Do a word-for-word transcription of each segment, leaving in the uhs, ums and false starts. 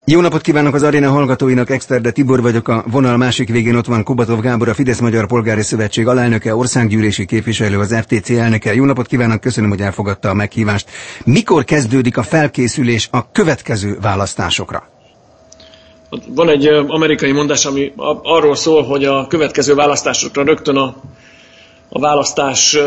Jó napot kívánok az aréna hallgatóinak, Exterde Tibor vagyok, a vonal másik végén ott van Kubatov Gábor, a Fidesz Magyar Polgári Szövetség alelnöke, országgyűlési képviselő, az ef té cé elnöke. Jó napot kívánok, köszönöm, hogy elfogadta a meghívást. Mikor kezdődik a felkészülés a következő választásokra? Van egy amerikai mondás, ami arról szól, hogy a következő választásokra rögtön a, a választás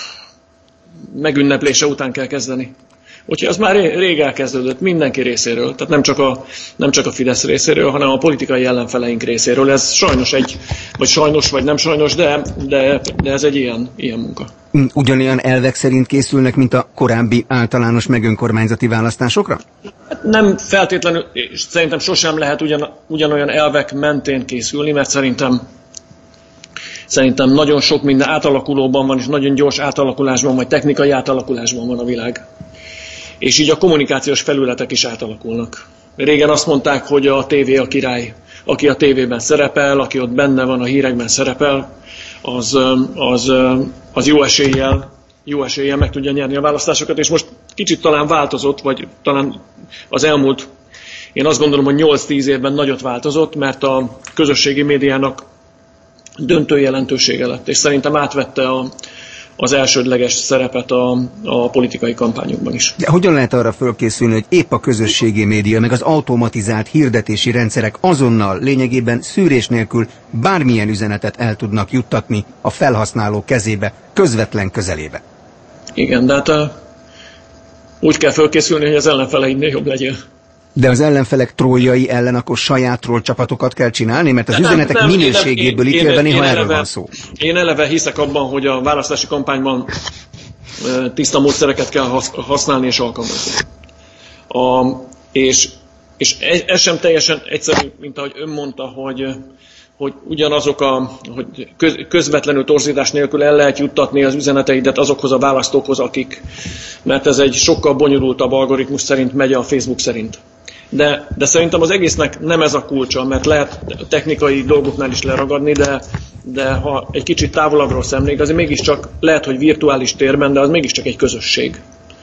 megünneplése után kell kezdeni. Úgyhogy az már rég elkezdődött mindenki részéről, tehát nem csak, a, nem csak a Fidesz részéről, hanem a politikai ellenfeleink részéről. Ez sajnos egy, vagy sajnos, vagy nem sajnos, de, de, de ez egy ilyen, ilyen munka. Ugyanolyan elvek szerint készülnek, mint a korábbi általános megönkormányzati választásokra? Hát nem feltétlenül, és szerintem sosem lehet ugyan, ugyanolyan elvek mentén készülni, mert szerintem Szerintem nagyon sok minden átalakulóban van, és nagyon gyors átalakulásban, vagy technikai átalakulásban van a világ. És így a kommunikációs felületek is átalakulnak. Régen azt mondták, hogy a tévé a király. Aki a tévében szerepel, aki ott benne van, a hírekben szerepel, az, az, az jó eséllyel, jó eséllyel meg tudja nyerni a választásokat. És most kicsit talán változott, vagy talán az elmúlt, én azt gondolom, hogy nyolc-tíz évben nagyot változott, mert a közösségi médiának döntő jelentősége lett, és szerintem átvette a, az elsődleges szerepet a, a politikai kampányokban is. De hogyan lehet arra fölkészülni, hogy épp a közösségi média, meg az automatizált hirdetési rendszerek azonnal, lényegében szűrés nélkül bármilyen üzenetet el tudnak juttatni a felhasználó kezébe, közvetlen közelébe? Igen, de hát úgy kell fölkészülni, hogy az ellenfeleinknél jobb legyen. De az ellenfelek trójai ellen akkor saját troll csapatokat kell csinálni, mert az nem, üzenetek nem, minőségéből ítélve néha erről eleve, van szó. Én eleve hiszek abban, hogy a választási kampányban tiszta módszereket kell használni és alkalmazni. A, és és ez sem teljesen egyszerű, mint ahogy ön mondta, hogy, hogy ugyanazok a, hogy közvetlenül torzítás nélkül el lehet juttatni az üzeneteidet azokhoz a választókhoz, akik, mert ez egy sokkal bonyolultabb algoritmus szerint megy a Facebook szerint. De, de szerintem az egésznek nem ez a kulcsa, mert lehet technikai dolgoknál is leragadni, de, de ha egy kicsit távolabbról szemlék, azért mégiscsak lehet, hogy virtuális térben, de az mégiscsak egy közösség.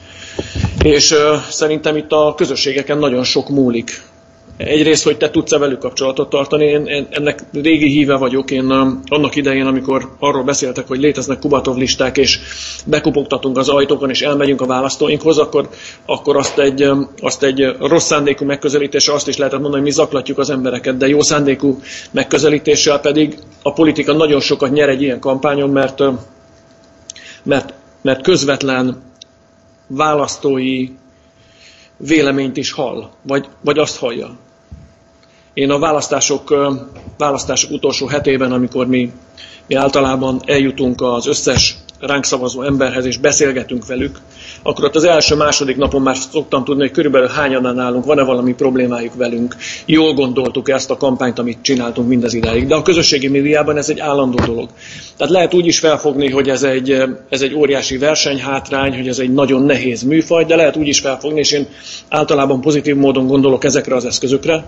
És uh, szerintem itt a közösségeken nagyon sok múlik. Egyrészt, hogy te tudsz-e velük kapcsolatot tartani, én, én ennek régi híve vagyok. Én um, annak idején, amikor arról beszéltek, hogy léteznek Kubatov listák, és bekopogtatunk az ajtókon, és elmegyünk a választóinkhoz, akkor, akkor azt, egy, um, azt egy rossz szándékú megközelítéssel azt is lehetett mondani, hogy mi zaklatjuk az embereket, de jó szándékú megközelítéssel pedig a politika nagyon sokat nyer egy ilyen kampányon, mert, mert, mert közvetlen választói véleményt is hall, vagy, vagy azt hallja. Én a választások, választások utolsó hetében, amikor mi, mi általában eljutunk az összes ránk szavazó emberhez és beszélgetünk velük, akkor ott az első-második napon már szoktam tudni, hogy körülbelül hányan állunk, van-e valami problémájuk velünk, jól gondoltuk ezt a kampányt, amit csináltunk mindez idáig. De a közösségi médiában ez egy állandó dolog. Tehát lehet úgy is felfogni, hogy ez egy, ez egy óriási versenyhátrány, hogy ez egy nagyon nehéz műfaj, de lehet úgy is felfogni, és én általában pozitív módon gondolok ezekre az eszközökre.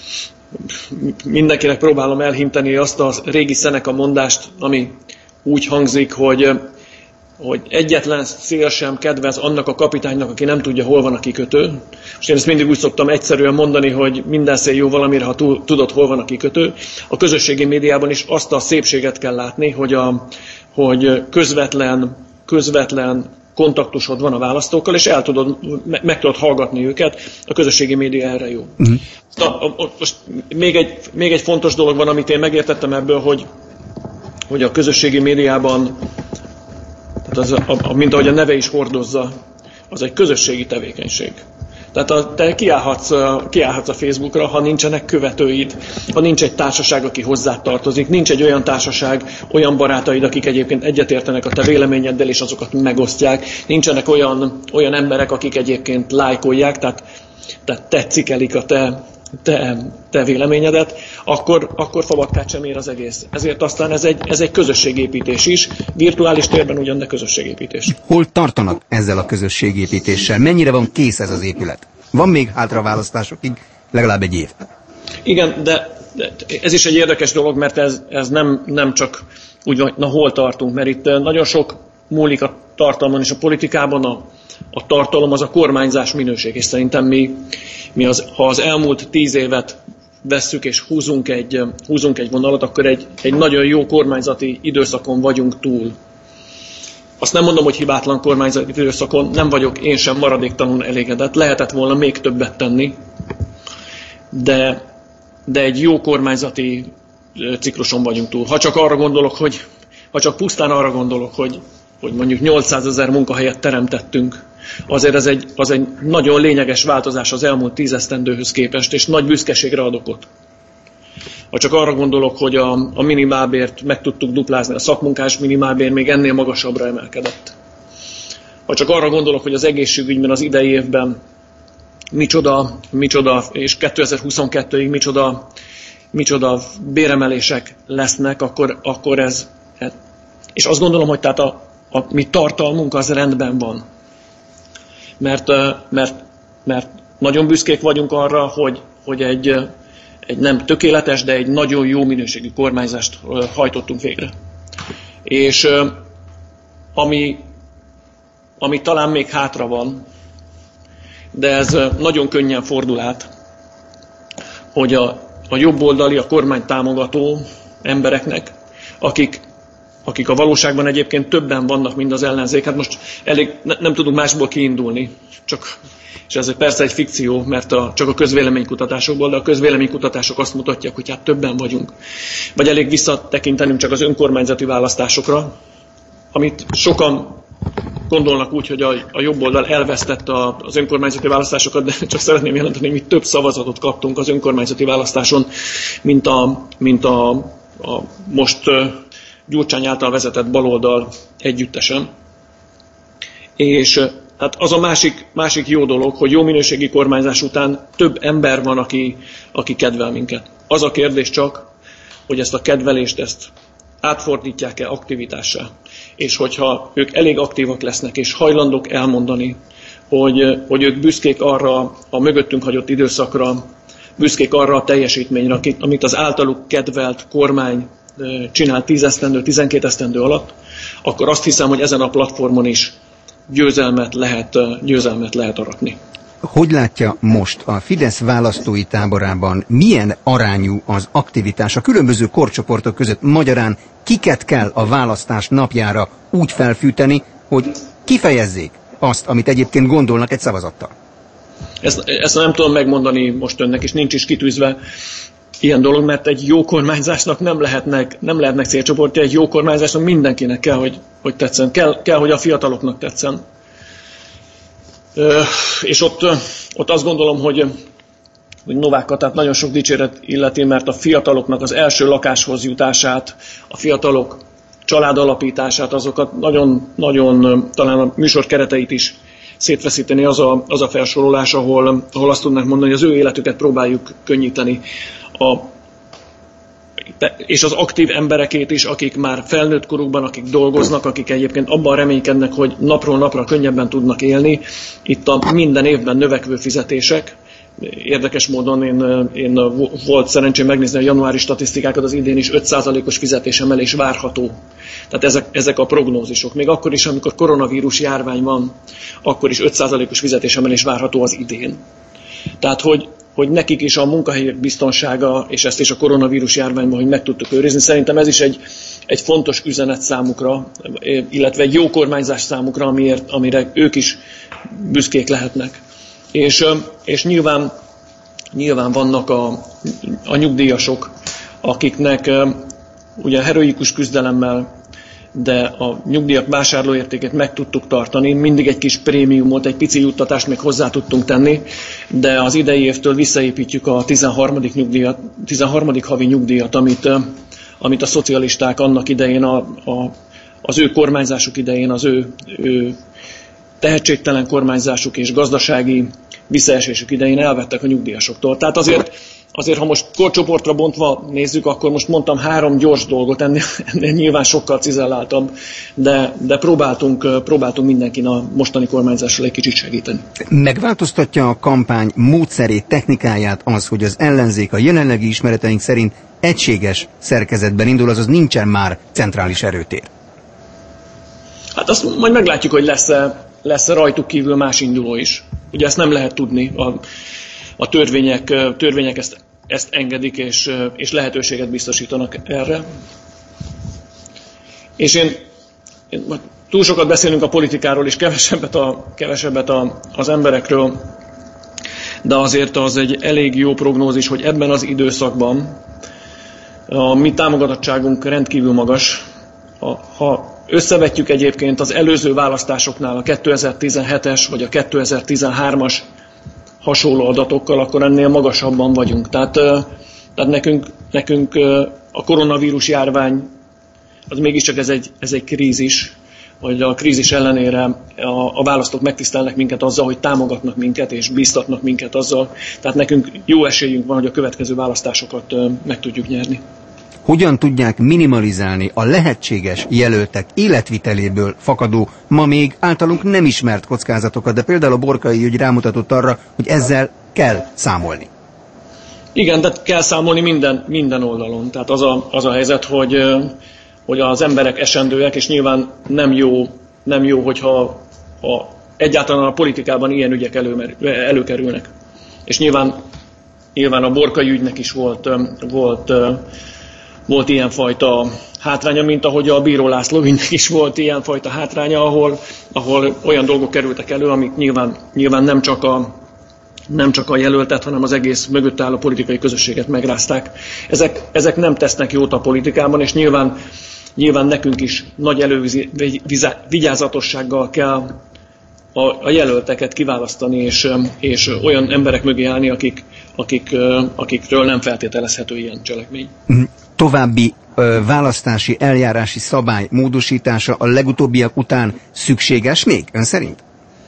Mindenkinek próbálom elhinteni azt a régi Seneca mondást, ami úgy hangzik, hogy, hogy egyetlen szél sem kedvez annak a kapitánynak, aki nem tudja, hol van a kikötő. És én ezt mindig úgy szoktam egyszerűen mondani, hogy minden szél jó valamire, ha tudod, hol van a kikötő. A közösségi médiában is azt a szépséget kell látni, hogy, a, hogy közvetlen, közvetlen kontaktusod van a választókkal, és el tudod, meg tudod hallgatni őket. A közösségi média erre jó. Uh-huh. A, a, a, most még egy, még egy fontos dolog van, amit én megértettem ebből, hogy, hogy a közösségi médiában, tehát az, a, a, mint ahogy a neve is hordozza, az egy közösségi tevékenység. Tehát a, te kiállhatsz, kiállhatsz a Facebookra, ha nincsenek követőid, ha nincs egy társaság, aki hozzád tartozik, nincs egy olyan társaság, olyan barátaid, akik egyébként egyetértenek a te véleményeddel, és azokat megosztják, nincsenek olyan, olyan emberek, akik egyébként lájkolják, tehát, tehát tetszikelik a te, te, te véleményedet, akkor, akkor fabatkát sem ér az egész. Ezért aztán ez egy, ez egy közösségépítés is, virtuális térben ugyan, de közösségépítés. Hol tartanak ezzel a közösségépítéssel? Mennyire van kész ez az épület? Van még hátra választásokig legalább egy év. Igen, de, de ez is egy érdekes dolog, mert ez, ez nem, nem csak úgy van, na hol tartunk, mert itt nagyon sok múlik a tartalmon és a politikában, a, a tartalom az a kormányzás minőség, és szerintem mi, mi az, ha az elmúlt tíz évet vesszük és húzunk egy, húzunk egy vonalat, akkor egy, egy nagyon jó kormányzati időszakon vagyunk túl. Azt nem mondom, hogy hibátlan kormányzati időszakon, nem vagyok én sem maradéktalanul elégedett, lehetett volna még többet tenni, de, de egy jó kormányzati cikluson vagyunk túl. Ha csak arra gondolok, hogy, ha csak pusztán arra gondolok, hogy, hogy mondjuk nyolcszázezer munkahelyet teremtettünk, azért ez egy, az egy nagyon lényeges változás az elmúlt tízesztendőhöz képest, és nagy büszkeségre ad okot. Ha csak arra gondolok, hogy a, a minimálbért meg tudtuk duplázni, a szakmunkás minimálbér még ennél magasabbra emelkedett. Ha csak arra gondolok, hogy az egészségügyben az idei évben micsoda, micsoda és kétezer-huszonkettőig micsoda, micsoda béremelések lesznek, akkor, akkor ez, ez... És azt gondolom, hogy tehát a, a mi tartalmunk az rendben van. Mert, mert, mert nagyon büszkék vagyunk arra, hogy, hogy egy, egy nem tökéletes, de egy nagyon jó minőségű kormányzást hajtottunk végre. És ami, ami talán még hátra van, de ez nagyon könnyen fordul át, hogy a, a jobboldali, a kormány támogató embereknek, akik, akik a valóságban egyébként többen vannak, mint az ellenzék, hát most elég, ne, nem tudunk másból kiindulni, csak, és ez persze egy fikció, mert a, csak a közvéleménykutatásokból, de a közvéleménykutatások azt mutatják, hogy hát többen vagyunk. Vagy elég visszatekintenünk csak az önkormányzati választásokra, amit sokan gondolnak úgy, hogy a, a jobb oldal elvesztette a, az önkormányzati választásokat, de csak szeretném jelenteni, hogy mi több szavazatot kaptunk az önkormányzati választáson, mint a, mint a, a most Gyurcsány által vezetett baloldal együttesen. És hát az a másik, másik jó dolog, hogy jó minőségi kormányzás után több ember van, aki, aki kedvel minket. Az a kérdés csak, hogy ezt a kedvelést, ezt átfordítják-e aktivitássá. És hogyha ők elég aktívak lesznek, és hajlandók elmondani, hogy, hogy ők büszkék arra a mögöttünk hagyott időszakra, büszkék arra a teljesítményre, amit az általuk kedvelt kormány csinált tíz esztendő, tizenkét esztendő alatt, akkor azt hiszem, hogy ezen a platformon is győzelmet lehet, győzelmet lehet aratni. Hogy látja most a Fidesz választói táborában, milyen arányú az aktivitás a különböző korcsoportok között? Magyarán kiket kell a választás napjára úgy felfűteni, hogy kifejezzék azt, amit egyébként gondolnak egy szavazattal? Ezt, ezt nem tudom megmondani most önnek, és nincs is kitűzve ilyen dolog, mert egy jó kormányzásnak nem lehetnek, nem lehetnek célcsoportja, egy jó kormányzásnak mindenkinek kell, hogy, hogy tetszen. Kell, kell, hogy a fiataloknak tetszen. Ö, és ott, ott azt gondolom, hogy, hogy Novák Katát nagyon sok dicséret illeti, mert a fiataloknak az első lakáshoz jutását, a fiatalok családalapítását, azokat nagyon, nagyon talán a műsor kereteit is szétfeszíteni az a, az a felsorolás, ahol, ahol azt tudnak mondani, hogy az ő életüket próbáljuk könnyíteni. A, és az aktív emberekét is, akik már felnőtt korukban, akik dolgoznak, akik egyébként abban reménykednek, hogy napról napra könnyebben tudnak élni. Itt a minden évben növekvő fizetések. Érdekes módon én, én volt szerencsém megnézni a januári statisztikákat, az idén is öt százalékos fizetésemelés várható. Tehát ezek, ezek a prognózisok. Még akkor is, amikor koronavírus járvány van, akkor is öt százalékos fizetésemelés várható az idén. Tehát, hogy hogy nekik is a munkahelyek biztonsága, és ezt is a koronavírus járványban, hogy meg tudtuk őrizni. Szerintem ez is egy, egy fontos üzenet számukra, illetve egy jó kormányzás számukra, amiért, amire ők is büszkék lehetnek. És, és nyilván, nyilván vannak a, a nyugdíjasok, akiknek ugye heroikus küzdelemmel, de a nyugdíjak vásárlóértékét meg tudtuk tartani, mindig egy kis prémiumot, egy pici juttatást még hozzá tudtunk tenni, de az idei évtől visszaépítjük a tizenharmadik nyugdíjat, tizenharmadik havi nyugdíjat, amit, amit a szocialisták annak idején, a, a, az ő kormányzásuk idején, az ő, ő tehetségtelen kormányzásuk és gazdasági visszaesésük idején elvettek a nyugdíjasoktól. Tehát azért Azért, ha most korcsoportra bontva nézzük, akkor most mondtam három gyors dolgot, ennél, ennél nyilván sokkal cizelláltabb, de, de próbáltunk, próbáltunk mindenkin a mostani kormányzással egy kicsit segíteni. Megváltoztatja a kampány módszerét, technikáját az, hogy az ellenzék a jelenlegi ismereteink szerint egységes szerkezetben indul, azaz nincsen már centrális erőtér? Hát azt majd meglátjuk, hogy lesz-e, lesz-e rajtuk kívül más induló is. Ugye ezt nem lehet tudni. A, a törvények, törvények ezt, ezt engedik, és, és lehetőséget biztosítanak erre. És én, én túl sokat beszélünk a politikáról, és kevesebbet, a, kevesebbet a, az emberekről, de azért az egy elég jó prognózis, hogy ebben az időszakban a mi támogatottságunk rendkívül magas. Ha összevetjük egyébként az előző választásoknál a kétezer-tizenhetes vagy a kétezer-tizenhármas hasonló adatokkal, akkor ennél magasabban vagyunk. Tehát, tehát nekünk, nekünk a koronavírus járvány, az mégiscsak ez egy, ez egy krízis, hogy a krízis ellenére a, a választók megtisztelnek minket azzal, hogy támogatnak minket és bíztatnak minket azzal. Tehát nekünk jó esélyünk van, hogy a következő választásokat meg tudjuk nyerni. Hogyan tudják minimalizálni a lehetséges jelöltek életviteléből fakadó, ma még általunk nem ismert kockázatokat, de például a Borkai ügy rámutatott arra, hogy ezzel kell számolni. Igen, de kell számolni minden, minden oldalon. Tehát az a, az a helyzet, hogy, hogy az emberek esendőek, és nyilván nem jó, nem jó hogyha a, egyáltalán a politikában ilyen ügyek elő, előkerülnek. És nyilván, nyilván a Borkai ügynek is volt, volt Volt ilyenfajta hátránya, mint ahogy a Bíró László ügynek is volt ilyenfajta hátránya, ahol, ahol olyan dolgok kerültek elő, amik nyilván, nyilván nem, csak a, nem csak a jelöltet, hanem az egész mögött álló politikai közösséget megrázták. Ezek, ezek nem tesznek jót a politikában, és nyilván, nyilván nekünk is nagy elővigyázatossággal kell a, a jelölteket kiválasztani, és, és olyan emberek mögé állni, akik, akik, akikről nem feltételezhető ilyen cselekmény. További ö, választási eljárási szabály módosítása a legutóbbiak után szükséges még, ön szerint?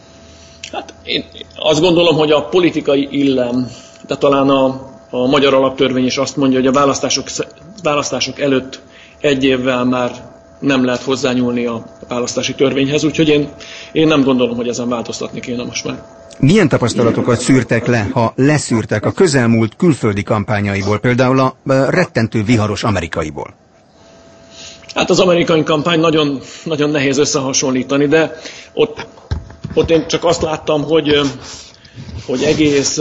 Hát én azt gondolom, hogy a politikai illem, de talán a, a magyar alaptörvény is azt mondja, hogy a választások, választások előtt egy évvel már nem lehet hozzányúlni a választási törvényhez, úgyhogy én, én nem gondolom, hogy ezen változtatni kéne most már. Milyen tapasztalatokat szűrtek le, ha leszűrtek a közelmúlt külföldi kampányaiból, például a rettentő viharos amerikaiból? Hát az amerikai kampány nagyon, nagyon nehéz összehasonlítani, de ott, ott én csak azt láttam, hogy, hogy egész,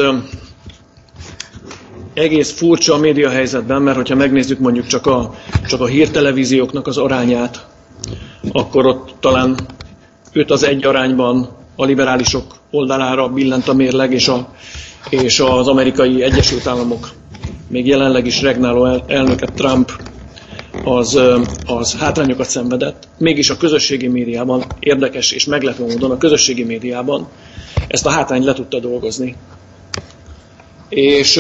egész furcsa a médiahelyzetben, mert hogyha megnézzük mondjuk csak a, csak a hírtelevízióknak az arányát, akkor ott talán öt az egy arányban a liberálisok oldalára billent a mérleg, és, a, és az amerikai Egyesült Államok még jelenleg is regnáló el, elnöke Trump az, az hátrányokat szenvedett. Mégis a közösségi médiában, érdekes és meglepő módon a közösségi médiában ezt a hátrányt le tudta dolgozni. És,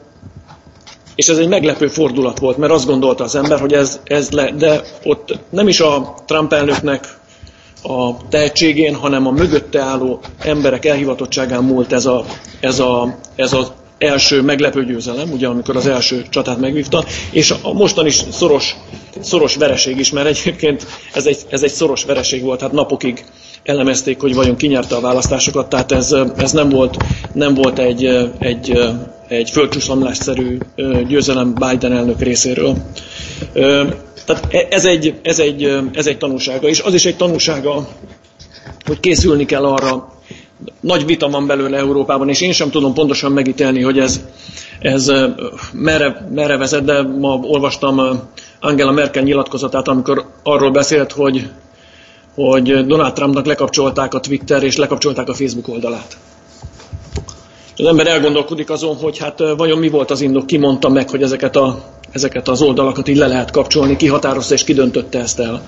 és ez egy meglepő fordulat volt, mert azt gondolta az ember, hogy ez, ez le, de ott nem is a Trump elnöknek a tehetségén, hanem a mögötte álló emberek elhivatottságán múlt ez, a, ez, a, ez az első meglepő győzelem, ugye amikor az első csatát megvívta, és a mostan is szoros, szoros vereség is, mert egyébként ez egy, ez egy szoros vereség volt, hát napokig elemezték, hogy vajon ki nyerte a választásokat, tehát ez, ez nem volt, nem volt egy, egy, egy földcsúszamlásszerű győzelem Biden elnök részéről. Tehát ez egy, ez, egy, ez egy tanúsága, és az is egy tanúsága, hogy készülni kell arra. Nagy vita van belőle Európában, és én sem tudom pontosan megítélni, hogy ez, ez merre, merre vezet, de ma olvastam Angela Merkel nyilatkozatát, amikor arról beszélt, hogy, hogy Donald Trumpnak lekapcsolták a Twitter és lekapcsolták a Facebook oldalát. Az ember elgondolkodik azon, hogy hát vajon mi volt az indok, ki mondta meg, hogy ezeket, a, ezeket az oldalakat így le lehet kapcsolni, ki határozta és ki döntötte ezt el.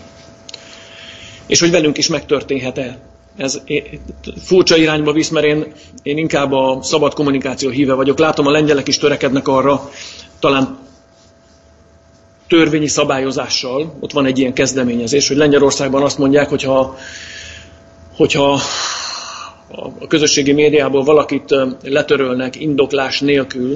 És hogy velünk is megtörténhet-e. Ez furcsa irányba visz, mert én, én inkább a szabad kommunikáció híve vagyok. Látom, a lengyelek is törekednek arra, talán törvényi szabályozással, ott van egy ilyen kezdeményezés, hogy Lengyelországban azt mondják, hogyha, hogyha a közösségi médiából valakit letörölnek indoklás nélkül,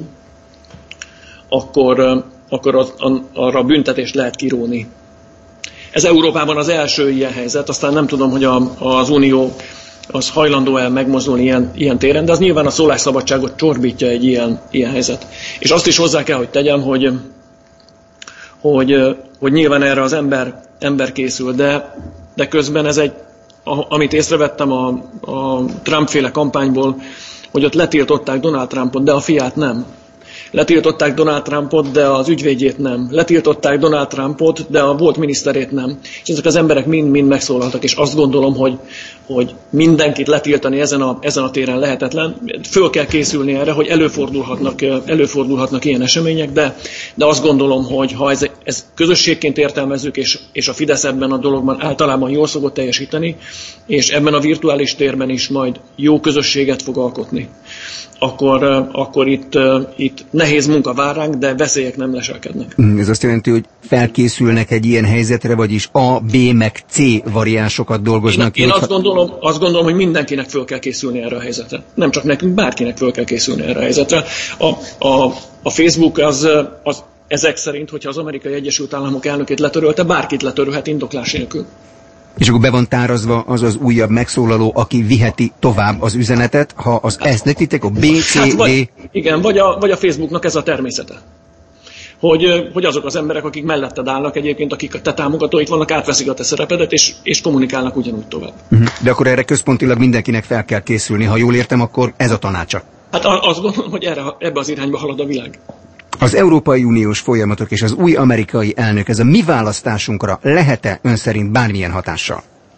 akkor, akkor az, arra büntetést lehet kiróni. Ez Európában az első ilyen helyzet, aztán nem tudom, hogy a, az Unió az hajlandó-e megmozdulni ilyen, ilyen téren, de az nyilván a szólásszabadságot csorbítja egy ilyen, ilyen helyzet. És azt is hozzá kell, hogy tegyem, hogy, hogy, hogy nyilván erre az ember, ember készül, de de közben ez egy, a, amit észrevettem a, a Trump-féle kampányból, hogy ott letiltották Donald Trumpot, de a fiát nem. Letiltották Donald Trumpot, de az ügyvédjét nem. Letiltották Donald Trumpot, de a volt miniszterét nem. És ezek az emberek mind-mind megszólaltak, és azt gondolom, hogy, hogy mindenkit letiltani ezen a, ezen a téren lehetetlen. Föl kell készülni erre, hogy előfordulhatnak, előfordulhatnak ilyen események, de, de azt gondolom, hogy ha ez, ez közösségként értelmezzük, és, és a Fidesz ebben a dologban általában jól szokott teljesíteni, és ebben a virtuális térben is majd jó közösséget fog alkotni, akkor, akkor itt, itt nehéz munka vár ránk, de veszélyek nem leselkednek. Ez azt jelenti, hogy felkészülnek egy ilyen helyzetre, vagyis A, B meg C variánsokat dolgoznak. Én, én azt, gondolom, azt gondolom, hogy mindenkinek föl kell készülni erre a helyzetre. Nem csak nekünk, bárkinek föl kell készülni erre a helyzetre. A, a, a Facebook az, az ezek szerint, hogyha az Amerikai Egyesült Államok elnökét letörölte, bárkit letörölhet indoklás nélkül. És akkor be van tárazva az az újabb megszólaló, aki viheti tovább az üzenetet, ha az ezt nekítek, a B, C, hát vagy, D... Igen, vagy a, vagy a Facebooknak ez a természete. Hogy, hogy azok az emberek, akik melletted állnak egyébként, akik a te támogatóit vannak, átveszik a te szerepedet, és, és kommunikálnak ugyanúgy tovább. Uh-huh. De akkor erre központilag mindenkinek fel kell készülni. Ha jól értem, akkor ez a tanácsa. Hát azt gondolom, hogy erre, ebbe az irányba halad a világ. Az Európai Uniós folyamatok és az új amerikai elnök, ez a mi választásunkra lehet-e ön szerint bármilyen hatással?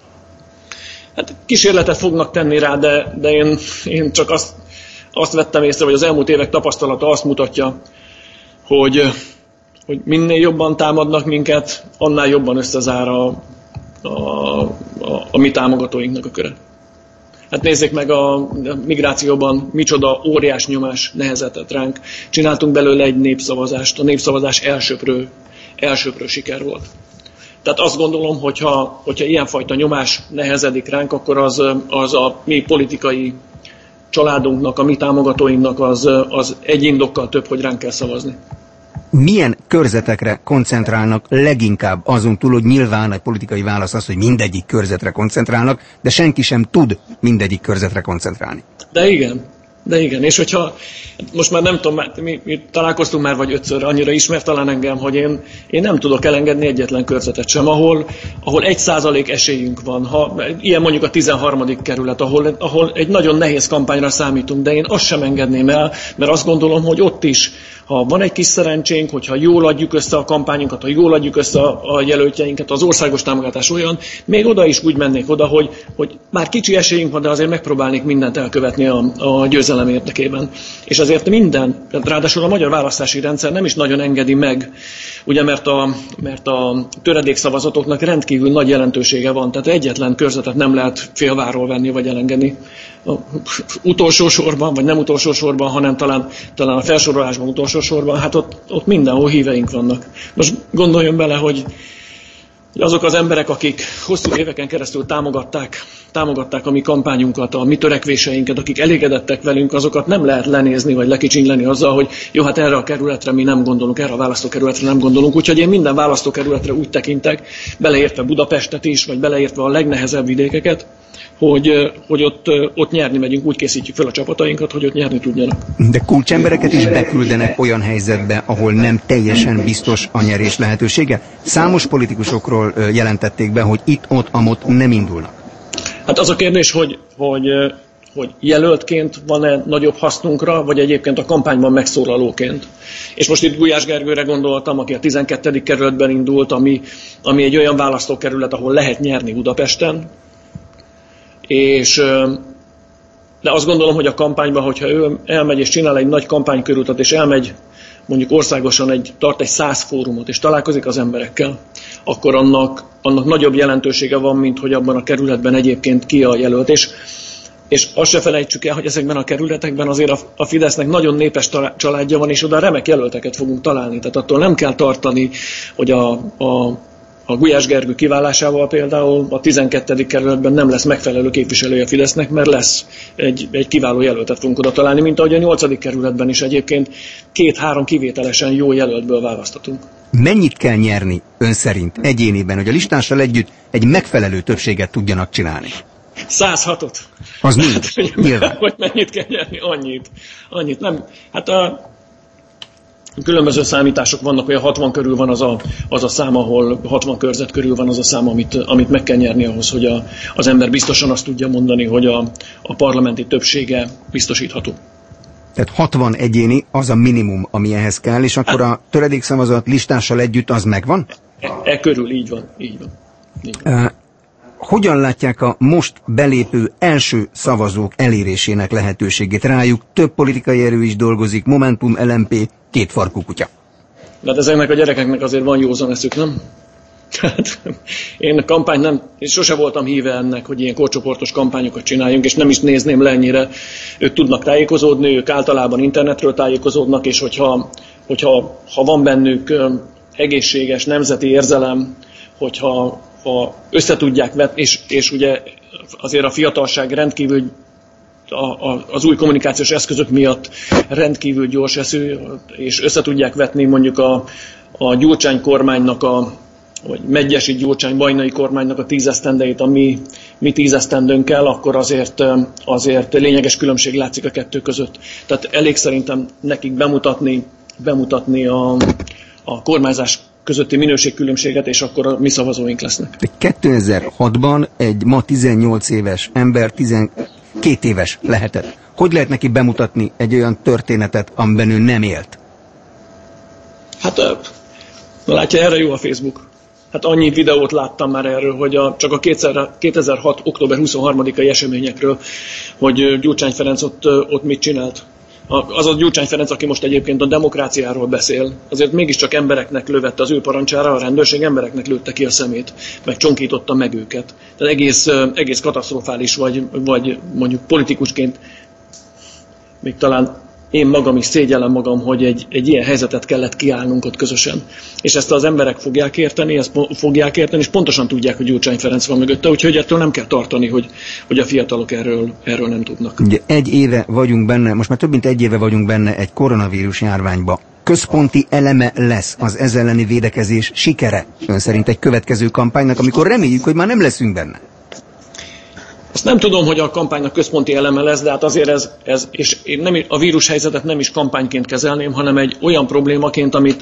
Hát kísérletet fognak tenni rá, de, de én, én csak azt, azt vettem észre, hogy az elmúlt évek tapasztalata azt mutatja, hogy, hogy minél jobban támadnak minket, annál jobban összezár a, a, a, a mi támogatóinknak a köre. Hát nézzék meg, a migrációban micsoda óriás nyomás nehezetett ránk. Csináltunk belőle egy népszavazást. A népszavazás elsőprő, elsőprő siker volt. Tehát azt gondolom, hogyha, hogyha ilyenfajta nyomás nehezedik ránk, akkor az, az a mi politikai családunknak, a mi támogatóinknak az, az egy indokkal több, hogy ránk kell szavazni. Milyen körzetekre koncentrálnak leginkább, azon túl, hogy nyilván egy politikai válasz az, hogy mindegyik körzetre koncentrálnak, de senki sem tud mindegyik körzetre koncentrálni. De igen, de igen, és hogyha most már nem tudom, mi, mi találkoztunk már vagy ötször, annyira ismert talán engem, hogy én, én nem tudok elengedni egyetlen körzetet sem, ahol, ahol egy százalék esélyünk van. Ha, ilyen mondjuk a tizenharmadik kerület, ahol, ahol egy nagyon nehéz kampányra számítunk, de én azt sem engedném el, mert azt gondolom, hogy ott is, ha van egy kis szerencsénk, hogyha jól adjuk össze a kampányunkat, ha jól adjuk össze a, a jelöltjeinket, az országos támogatás olyan, még oda is úgy mennék oda, hogy, hogy már kicsi esélyünk van, de azért megpróbálnék mindent elkövetni a, a győzelem érdekében. És azért minden, ráadásul a magyar választási rendszer nem is nagyon engedi meg, ugye mert a, mert a töredékszavazatoknak rendkívül nagy jelentősége van, tehát egyetlen körzetet nem lehet félváról venni vagy elengedni. A utolsó sorban, vagy nem utolsó sorban, hanem talán, talán a felsorolásban utolsó sorban, hát ott, ott mindenhol híveink vannak. Most gondoljon bele, hogy azok az emberek, akik hosszú éveken keresztül támogatták, támogatták a mi kampányunkat, a mi törekvéseinket, akik elégedettek velünk, azokat nem lehet lenézni, vagy lekicsinyleni azzal, hogy jó, hát erre a kerületre mi nem gondolunk, erre a választókerületre nem gondolunk. Úgyhogy én minden választókerületre úgy tekintek, beleértve Budapestet is, vagy beleértve a legnehezebb vidékeket, hogy, hogy ott, ott nyerni megyünk, úgy készítjük fel a csapatainkat, hogy ott nyerni tudjanak. De kulcsembereket is beküldenek olyan helyzetbe, ahol nem teljesen biztos a nyerés lehetősége. Számos politikusokról jelentették be, hogy itt-ott, amott nem indulnak. Hát az a kérdés, hogy, hogy, hogy jelöltként van-e nagyobb hasznunkra, vagy egyébként a kampányban megszólalóként. És most itt Gulyás Gergőre gondoltam, aki a tizenkettedik kerületben indult, ami, ami egy olyan választókerület, ahol lehet nyerni Budapesten. És, de azt gondolom, hogy a kampányban, hogyha ő elmegy és csinál egy nagy kampánykörútat, és elmegy mondjuk országosan, egy, tart egy száz fórumot, és találkozik az emberekkel, akkor annak, annak nagyobb jelentősége van, mint hogy abban a kerületben egyébként ki a jelölt. És, és azt se felejtsük el, hogy ezekben a kerületekben azért a, a Fidesznek nagyon népes családja van, és oda remek jelölteket fogunk találni. Tehát attól nem kell tartani, hogy a, a A Gulyás Gergő kiválásával például a tizenkettedik kerületben nem lesz megfelelő képviselője a Fidesznek, mert lesz egy, egy kiváló jelöltet fogunk oda találni, mint ahogy a nyolcadik kerületben is egyébként két-három kivételesen jó jelöltből választatunk. Mennyit kell nyerni ön szerint egyéniben, hogy a listással együtt egy megfelelő többséget tudjanak csinálni? száz hatot. Az nincs, hát, hogy, nyilván. Hogy mennyit kell nyerni? Annyit. Annyit. Nem. Hát a Különböző számítások vannak, hogy a hatvan körül van az a, az a szám, ahol hatvan körzet körül van az a szám, amit, amit meg kell nyerni ahhoz, hogy a, az ember biztosan azt tudja mondani, hogy a, a parlamenti többsége biztosítható. Tehát hatvan egyéni az a minimum, ami ehhez kell, és akkor a töredékszavazat listással együtt az megvan? E, e körül, így van. Így van. Így van. Uh, hogyan látják a most belépő első szavazók elérésének lehetőségét? Rájuk több politikai erő is dolgozik, Momentum, el em pé, két farkú kutya. De hát ezeknek a gyerekeknek azért van józan eszük, nem? Tehát én kampány nem, és sose voltam híve ennek, hogy ilyen korcsoportos kampányokat csináljunk, és nem is nézném le ennyire. Ők tudnak tájékozódni, ők általában internetről tájékozódnak, és hogyha, hogyha ha van bennük egészséges nemzeti érzelem, hogyha ha összetudják vetni, és, és ugye azért a fiatalság rendkívül a, a, az új kommunikációs eszközök miatt rendkívül gyors eszű, és összetudják vetni mondjuk a, a Gyurcsány kormánynak a vagy Medgyessy Gyurcsány bajnai kormánynak a tízesztendeit, a mi, mi tízesztendőnkkel, akkor azért, azért lényeges különbség látszik a kettő között. Tehát elég szerintem nekik bemutatni, bemutatni a, a kormányzás közötti minőségkülönbséget, és akkor a mi szavazóink lesznek. kétezer-hatban egy ma tizennyolc éves ember tizenkét éves lehetett. Hogy lehet neki bemutatni egy olyan történetet, amiben ő nem élt? Hát, na látja, erre jó a Facebook. Hát annyi videót láttam már erről, hogy a, csak a kétezer-hat. október huszonharmadikai eseményekről, hogy Gyurcsány Ferenc ott, ott mit csinált. Az a Gyurcsány Ferenc, aki most egyébként a demokráciáról beszél, azért mégiscsak embereknek lövette az ő parancsára, a rendőrség embereknek lőtte ki a szemét, meg csonkította meg őket. Tehát egész, egész katasztrofális, vagy, vagy mondjuk politikusként még talán én magam is szégyellem magam, hogy egy, egy ilyen helyzetet kellett kiállnunk ott közösen. És ezt az emberek fogják érteni, ezt fogják érteni, és pontosan tudják, hogy Gyurcsány Ferenc van mögötte, úgyhogy ettől nem kell tartani, hogy, hogy a fiatalok erről, erről nem tudnak. Ugye egy éve vagyunk benne, most már több mint egy éve vagyunk benne egy koronavírus járványba. Központi eleme lesz az ez elleni védekezés sikere, ön szerint egy következő kampánynak, amikor reméljük, hogy már nem leszünk benne? Azt nem tudom, hogy a kampánynak központi eleme lesz, de hát azért ez, ez és én nem, a vírushelyzetet nem is kampányként kezelném, hanem egy olyan problémaként, amit,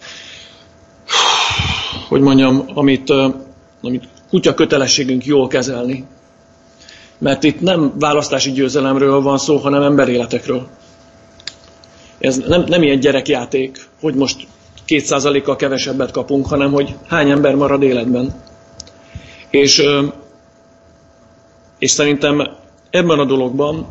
hogy mondjam, amit, amit kutya kötelességünk jól kezelni. Mert itt nem választási győzelemről van szó, hanem emberéletekről. Ez nem, nem ilyen gyerekjáték, hogy most két százalékkal kevesebbet kapunk, hanem hogy hány ember marad életben. És És szerintem ebben a dologban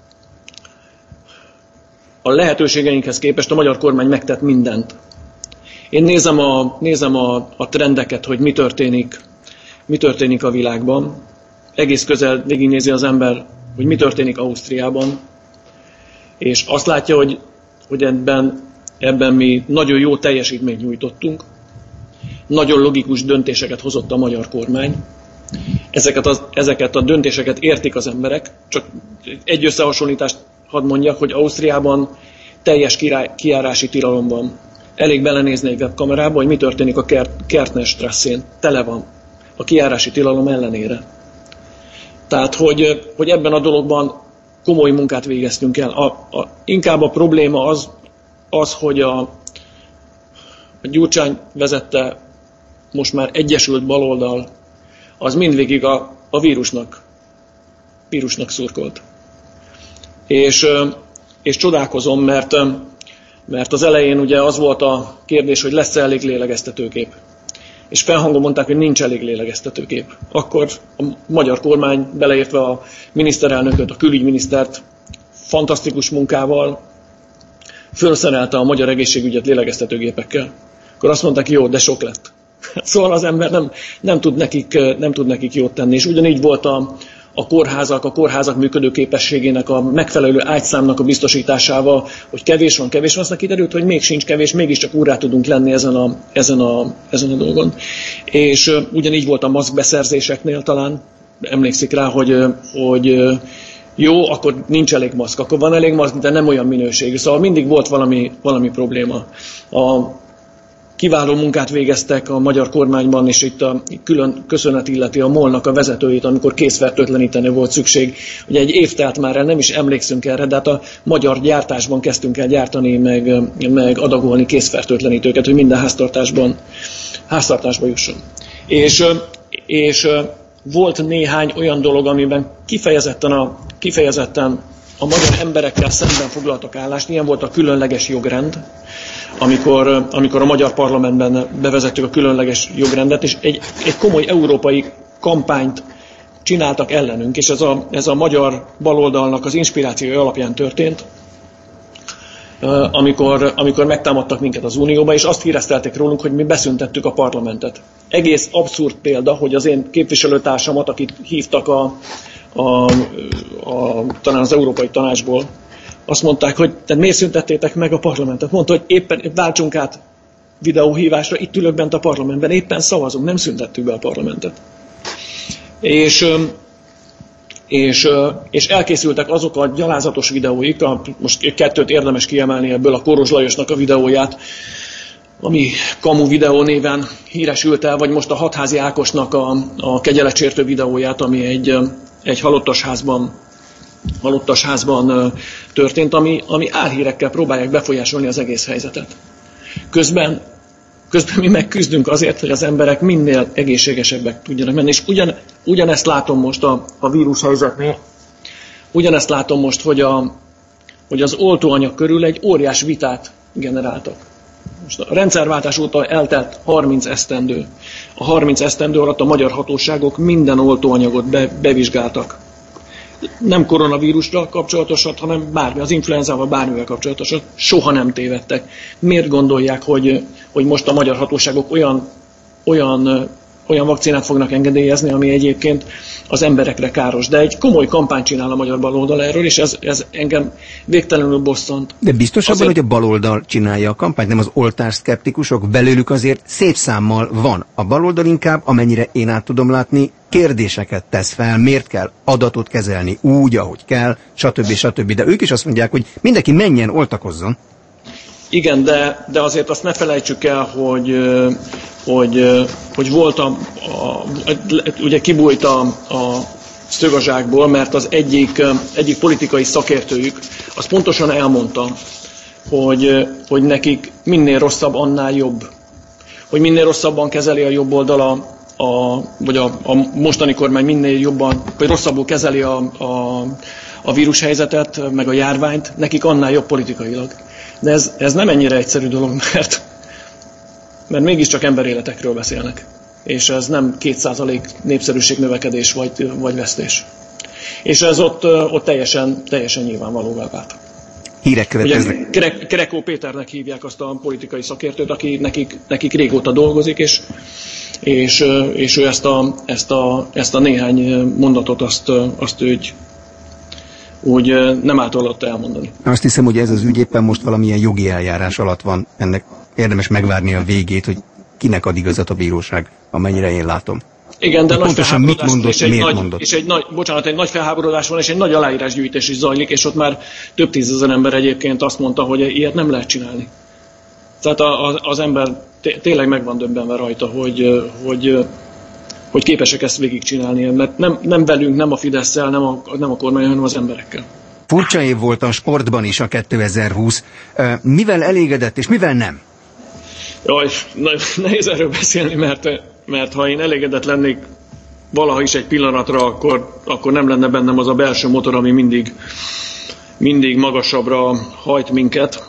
a lehetőségeinkhez képest a magyar kormány megtett mindent. Én nézem a, nézem a, a trendeket, hogy mi történik, mi történik a világban. Egész közel végignézi az ember, hogy mi történik Ausztriában. És azt látja, hogy, hogy ebben, ebben mi nagyon jó teljesítményt nyújtottunk. Nagyon logikus döntéseket hozott a magyar kormány. Ezeket, az, ezeket a döntéseket értik az emberek, csak egy összehasonlítást hadd mondjak, hogy Ausztriában teljes király, kijárási tilalom van. Elég belenézni egy webkamerába, hogy mi történik a Kert, Kärtnerstrasszén. Tele van a kijárási tilalom ellenére. Tehát, hogy, hogy ebben a dologban komoly munkát végeztünk el. A, a, inkább a probléma az, az hogy a, a Gyurcsány vezette most már egyesült baloldal, az mindvégig a, a vírusnak, vírusnak szurkolt. És, és csodálkozom, mert, mert az elején ugye az volt a kérdés, hogy lesz-e elég lélegeztetőgép. És felhangon mondták, hogy nincs elég lélegeztetőgép. Akkor a magyar kormány, beleértve a miniszterelnököt, a külügyminisztert fantasztikus munkával felszerelte a magyar egészségügyet lélegeztetőgépekkel. Akkor azt mondták, jó, de sok lett. Szóval az ember nem, nem, tud nekik, nem tud nekik jót tenni. És ugyanígy volt a, a kórházak, a kórházak működőképességének, a megfelelő ágyszámnak a biztosításával, hogy kevés van, kevés van. Aztán kiderült, hogy még sincs kevés, mégiscsak úrrá tudunk lenni ezen a, ezen a, ezen a dolgon. És uh, ugyanígy volt a maszkbeszerzéseknél talán, emlékszik rá, hogy, hogy uh, jó, akkor nincs elég maszk, akkor van elég maszk, de nem olyan minőségű. Szóval mindig volt valami, valami probléma. A kiváló munkát végeztek a magyar kormányban, és itt a külön köszönet illeti a MOL-nak a vezetőit, amikor készfertőtleníteni volt szükség. Ugye egy év telt már el, nem is emlékszünk erre, de hát a magyar gyártásban kezdtünk el gyártani, meg, meg adagolni készfertőtlenítőket, hogy minden háztartásban, háztartásban jusson. És, és volt néhány olyan dolog, amiben kifejezetten a, kifejezetten a magyar emberekkel szemben foglaltak állást. Ilyen volt a különleges jogrend, amikor, amikor a magyar parlamentben bevezettük a különleges jogrendet, és egy, egy komoly európai kampányt csináltak ellenünk, és ez a, ez a magyar baloldalnak az inspirációja alapján történt, amikor, amikor megtámadtak minket az Unióba, és azt híresztelték rólunk, hogy mi beszüntettük a parlamentet. Egész abszurd példa, hogy az én képviselőtársamat, akit hívtak a, a, a, talán az Európai Tanácsból, azt mondták, hogy te miért szüntettétek meg a parlamentet? Mondta, hogy éppen váltsunk át videóhívásra, itt ülök bent a parlamentben, éppen szavazunk, nem szüntettük be a parlamentet. És, és, és elkészültek azok a gyalázatos videóik, a, most kettőt érdemes kiemelni ebből, a Koros Lajosnak a videóját, ami Kamu videó néven híresült el, vagy most a Hatházi Ákosnak a, a kegyeletsértő videóját, ami egy, egy halottas házban halottas házban történt, ami, ami álhírekkel próbálják befolyásolni az egész helyzetet. Közben, közben mi megküzdünk azért, hogy az emberek minél egészségesebbek tudjanak menni. És ugyan, ugyanezt látom most a, a vírus helyzetnél, ugyanezt látom most, hogy, a, hogy az oltóanyag körül egy óriás vitát generáltak. Most a rendszerváltás óta eltelt harminc esztendő. A harminc esztendő alatt a magyar hatóságok minden oltóanyagot be, bevizsgáltak. Nem koronavírusra kapcsolatosat, hanem bármi, az influenzával bármivel kapcsolatosat, soha nem tévedtek. Miért gondolják, hogy, hogy most a magyar hatóságok olyan, olyan, olyan vakcinát fognak engedélyezni, ami egyébként az emberekre káros? De egy komoly kampányt csinál a magyar baloldal erről, és ez, ez engem végtelenül bosszant. De biztos abban, hogy a baloldal csinálja a kampányt, nem az oltásszkeptikusok, belőlük azért szép számmal van. A baloldal inkább, amennyire én át tudom látni, kérdéseket tesz fel, miért kell adatot kezelni úgy, ahogy kell, stb. stb. De ők is azt mondják, hogy mindenki menjen, oltakozzon. Igen, de, de azért azt ne felejtsük el, hogy, hogy, hogy volt a, a ugye kibújt a, a szögazsákból, mert az egyik, egyik politikai szakértőjük az pontosan elmondta, hogy, hogy nekik minél rosszabb, annál jobb. Hogy minél rosszabban kezeli a jobb oldala, a, vagy a, a mostani kormány minél jobban, vagy rosszabbul kezeli a, a, a vírushelyzetet, meg a járványt, nekik annál jobb politikailag. De ez, ez nem ennyire egyszerű dolog, mert, mert mégiscsak emberéletekről beszélnek. És ez nem két százalék népszerűségnövekedés vagy, vagy vesztés. És ez ott, ott teljesen, teljesen nyilvánvalóvá vált. Hírek következnek. Kerek, Kerekó Péternek hívják azt a politikai szakértőt, aki nekik, nekik régóta dolgozik, és, és, és ő ezt a, ezt, a, ezt a néhány mondatot azt, azt úgy, úgy nem által elmondani. Azt hiszem, hogy ez az ügy éppen most valamilyen jogi eljárás alatt van. Ennek érdemes megvárni a végét, hogy kinek ad igazat a bíróság, amennyire én látom. Igen, de, de nagy mit mondott, és, egy nagy, mondott? és egy nagy, bocsánat, egy nagy felháborodás van, és egy nagy aláírásgyűjtés is zajlik, és ott már több tízezer ember egyébként azt mondta, hogy ilyet nem lehet csinálni. Tehát a, a, az ember tényleg meg van döbbenve rajta, hogy, hogy, hogy képesek ezt végigcsinálni, mert nem, nem velünk, nem a Fidesszel, nem a, nem a kormányon, hanem az emberekkel. Furcsa év volt a sportban is a kétezer-húsz. Mivel elégedett, és mivel nem? Jaj, nehéz erről beszélni, mert, mert ha én elégedett lennék valaha is egy pillanatra, akkor, akkor nem lenne bennem az a belső motor, ami mindig, mindig magasabbra hajt minket.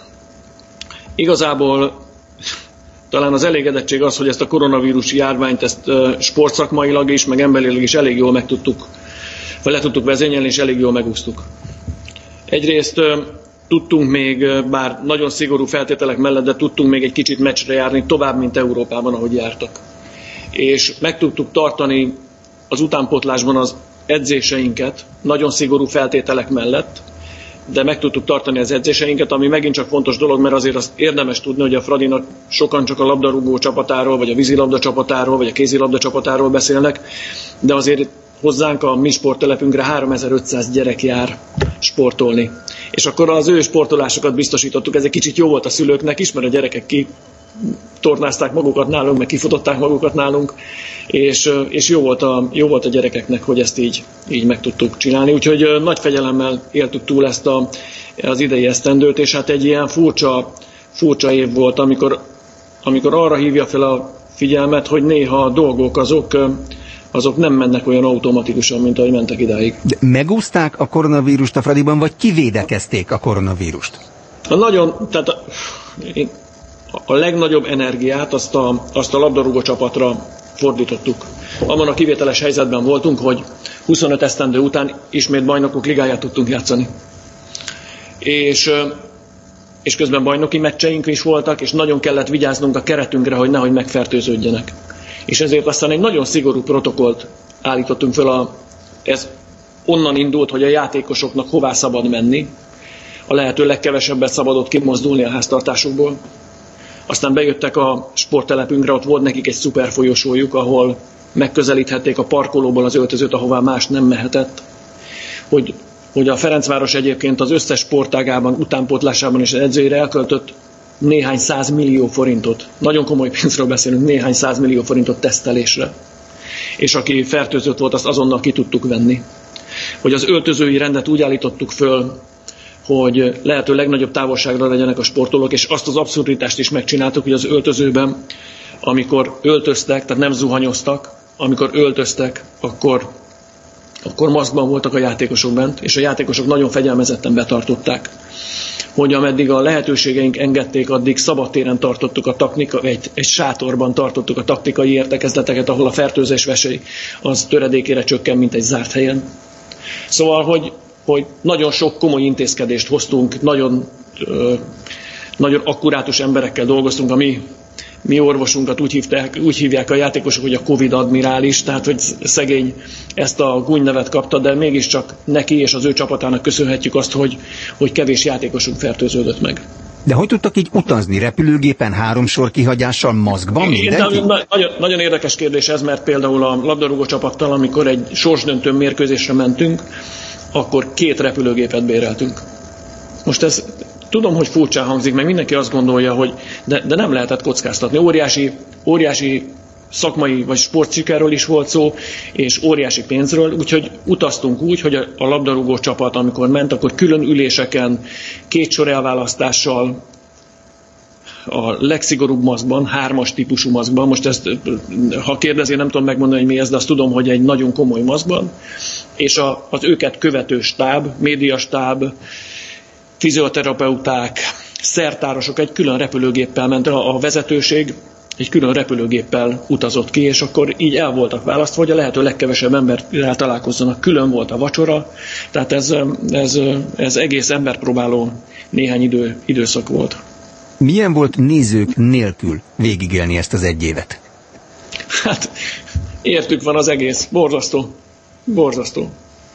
Igazából talán az elégedettség az, hogy ezt a koronavírus járványt, ezt sportszakmailag is, meg emberileg is elég jól meg tudtuk, vagy le tudtuk vezényelni, és elég jól megúsztuk. Egyrészt tudtunk még, bár nagyon szigorú feltételek mellett, de tudtunk még egy kicsit meccsre járni, tovább, mint Európában, ahogy jártak. És meg tudtuk tartani az utánpótlásban az edzéseinket, nagyon szigorú feltételek mellett, de meg tudtuk tartani az edzéseinket, ami megint csak fontos dolog, mert azért azt érdemes tudni, hogy a Fradinak sokan csak a labdarúgó csapatáról, vagy a vízilabda csapatáról, vagy a kézilabda csapatáról beszélnek, de azért hozzánk a mi sporttelepünkre háromezer-ötszáz gyerek jár sportolni. És akkor az ő sportolásokat biztosítottuk, ez egy kicsit jó volt a szülőknek is, mert a gyerekek ki kitornázták magukat nálunk, meg kifutották magukat nálunk, és, és jó, volt a, jó volt a gyerekeknek, hogy ezt így, így meg tudtuk csinálni. Úgyhogy nagy fegyelemmel éltük túl ezt a, az idei esztendőt, és hát egy ilyen furcsa, furcsa év volt, amikor, amikor arra hívja fel a figyelmet, hogy néha a dolgok azok, azok nem mennek olyan automatikusan, mint ahogy mentek idáig. De megúszták a koronavírust a Fradiban, vagy kivédekezték a koronavírust? A nagyon, tehát a, a legnagyobb energiát azt a, azt a labdarúgó csapatra fordítottuk. Abban a kivételes helyzetben voltunk, hogy huszonöt esztendő után ismét bajnokok ligáját tudtunk játszani. És, és közben bajnoki meccseink is voltak, és nagyon kellett vigyáznunk a keretünkre, hogy nehogy megfertőződjenek. És ezért aztán egy nagyon szigorú protokollt állítottunk föl. A, ez onnan indult, hogy a játékosoknak hová szabad menni, a lehető legkevesebbet szabadott kimozdulni a háztartásukból. Aztán bejöttek a sporttelepünkre, ott volt nekik egy szuper folyosójuk, ahol megközelíthették a parkolóból az öltözőt, ahová más nem mehetett. Hogy, hogy a Ferencváros egyébként az összes sportágában, utánpótlásában és az edzőire elköltött néhány százmillió forintot. Nagyon komoly pénzről beszélünk, néhány százmillió forintot tesztelésre. És aki fertőzött volt, azt azonnal ki tudtuk venni. Hogy az öltözői rendet úgy állítottuk föl, hogy lehető legnagyobb távolságra legyenek a sportolók, és azt az abszurditást is megcsináltuk, hogy az öltözőben, amikor öltöztek, tehát nem zuhanyoztak, amikor öltöztek, akkor, akkor maszkban voltak a játékosok bent, és a játékosok nagyon fegyelmezetten betartották. Hogy ameddig a lehetőségeink engedték, addig szabadtéren tartottuk a taktika, egy, egy sátorban tartottuk a taktikai értekezleteket, ahol a fertőzés veszély az töredékére csökken, mint egy zárt helyen. Szóval, hogy hogy nagyon sok komoly intézkedést hoztunk, nagyon, ö, nagyon akkurátus emberekkel dolgoztunk, a mi, mi orvosunkat úgy, hívták, úgy hívják a játékosok, hogy a Covid admirális, tehát hogy szegény ezt a gúnynevet kapta, de mégiscsak neki és az ő csapatának köszönhetjük azt, hogy, hogy kevés játékosunk fertőződött meg. De hogy tudtak így utazni? Repülőgépen, háromsor kihagyással, maszkban, mindenki? Nagyon, nagyon érdekes kérdés ez, mert például a labdarúgó csapattal, amikor egy sorsdöntő mérkőzésre mentünk, akkor két repülőgépet béreltünk. Most ez, tudom, hogy furcsán hangzik, meg mindenki azt gondolja, hogy de, de nem lehetett kockáztatni. Óriási, óriási szakmai vagy sportsikerről is volt szó, és óriási pénzről, úgyhogy utaztunk úgy, hogy a, a labdarúgó csapat, amikor ment, akkor külön üléseken, két sor elválasztással, a legszigorúbb maszkban, hármas típusú maszkban, most ezt, ha kérdezi, nem tudom megmondani, hogy mi ez, de azt tudom, hogy egy nagyon komoly maszkban, és a, az őket követő stáb, médiastáb, fizioterapeuták, szertárosok egy külön repülőgéppel ment, a, a vezetőség egy külön repülőgéppel utazott ki, és akkor így el voltak választva, hogy a lehető legkevesebb emberrel találkozzanak. Külön volt a vacsora, tehát ez, ez, ez egész emberpróbáló néhány idő, időszak volt. Milyen volt nézők nélkül végigélni ezt az egy évet? Hát, értük van az egész. Borzasztó. Borzasztó.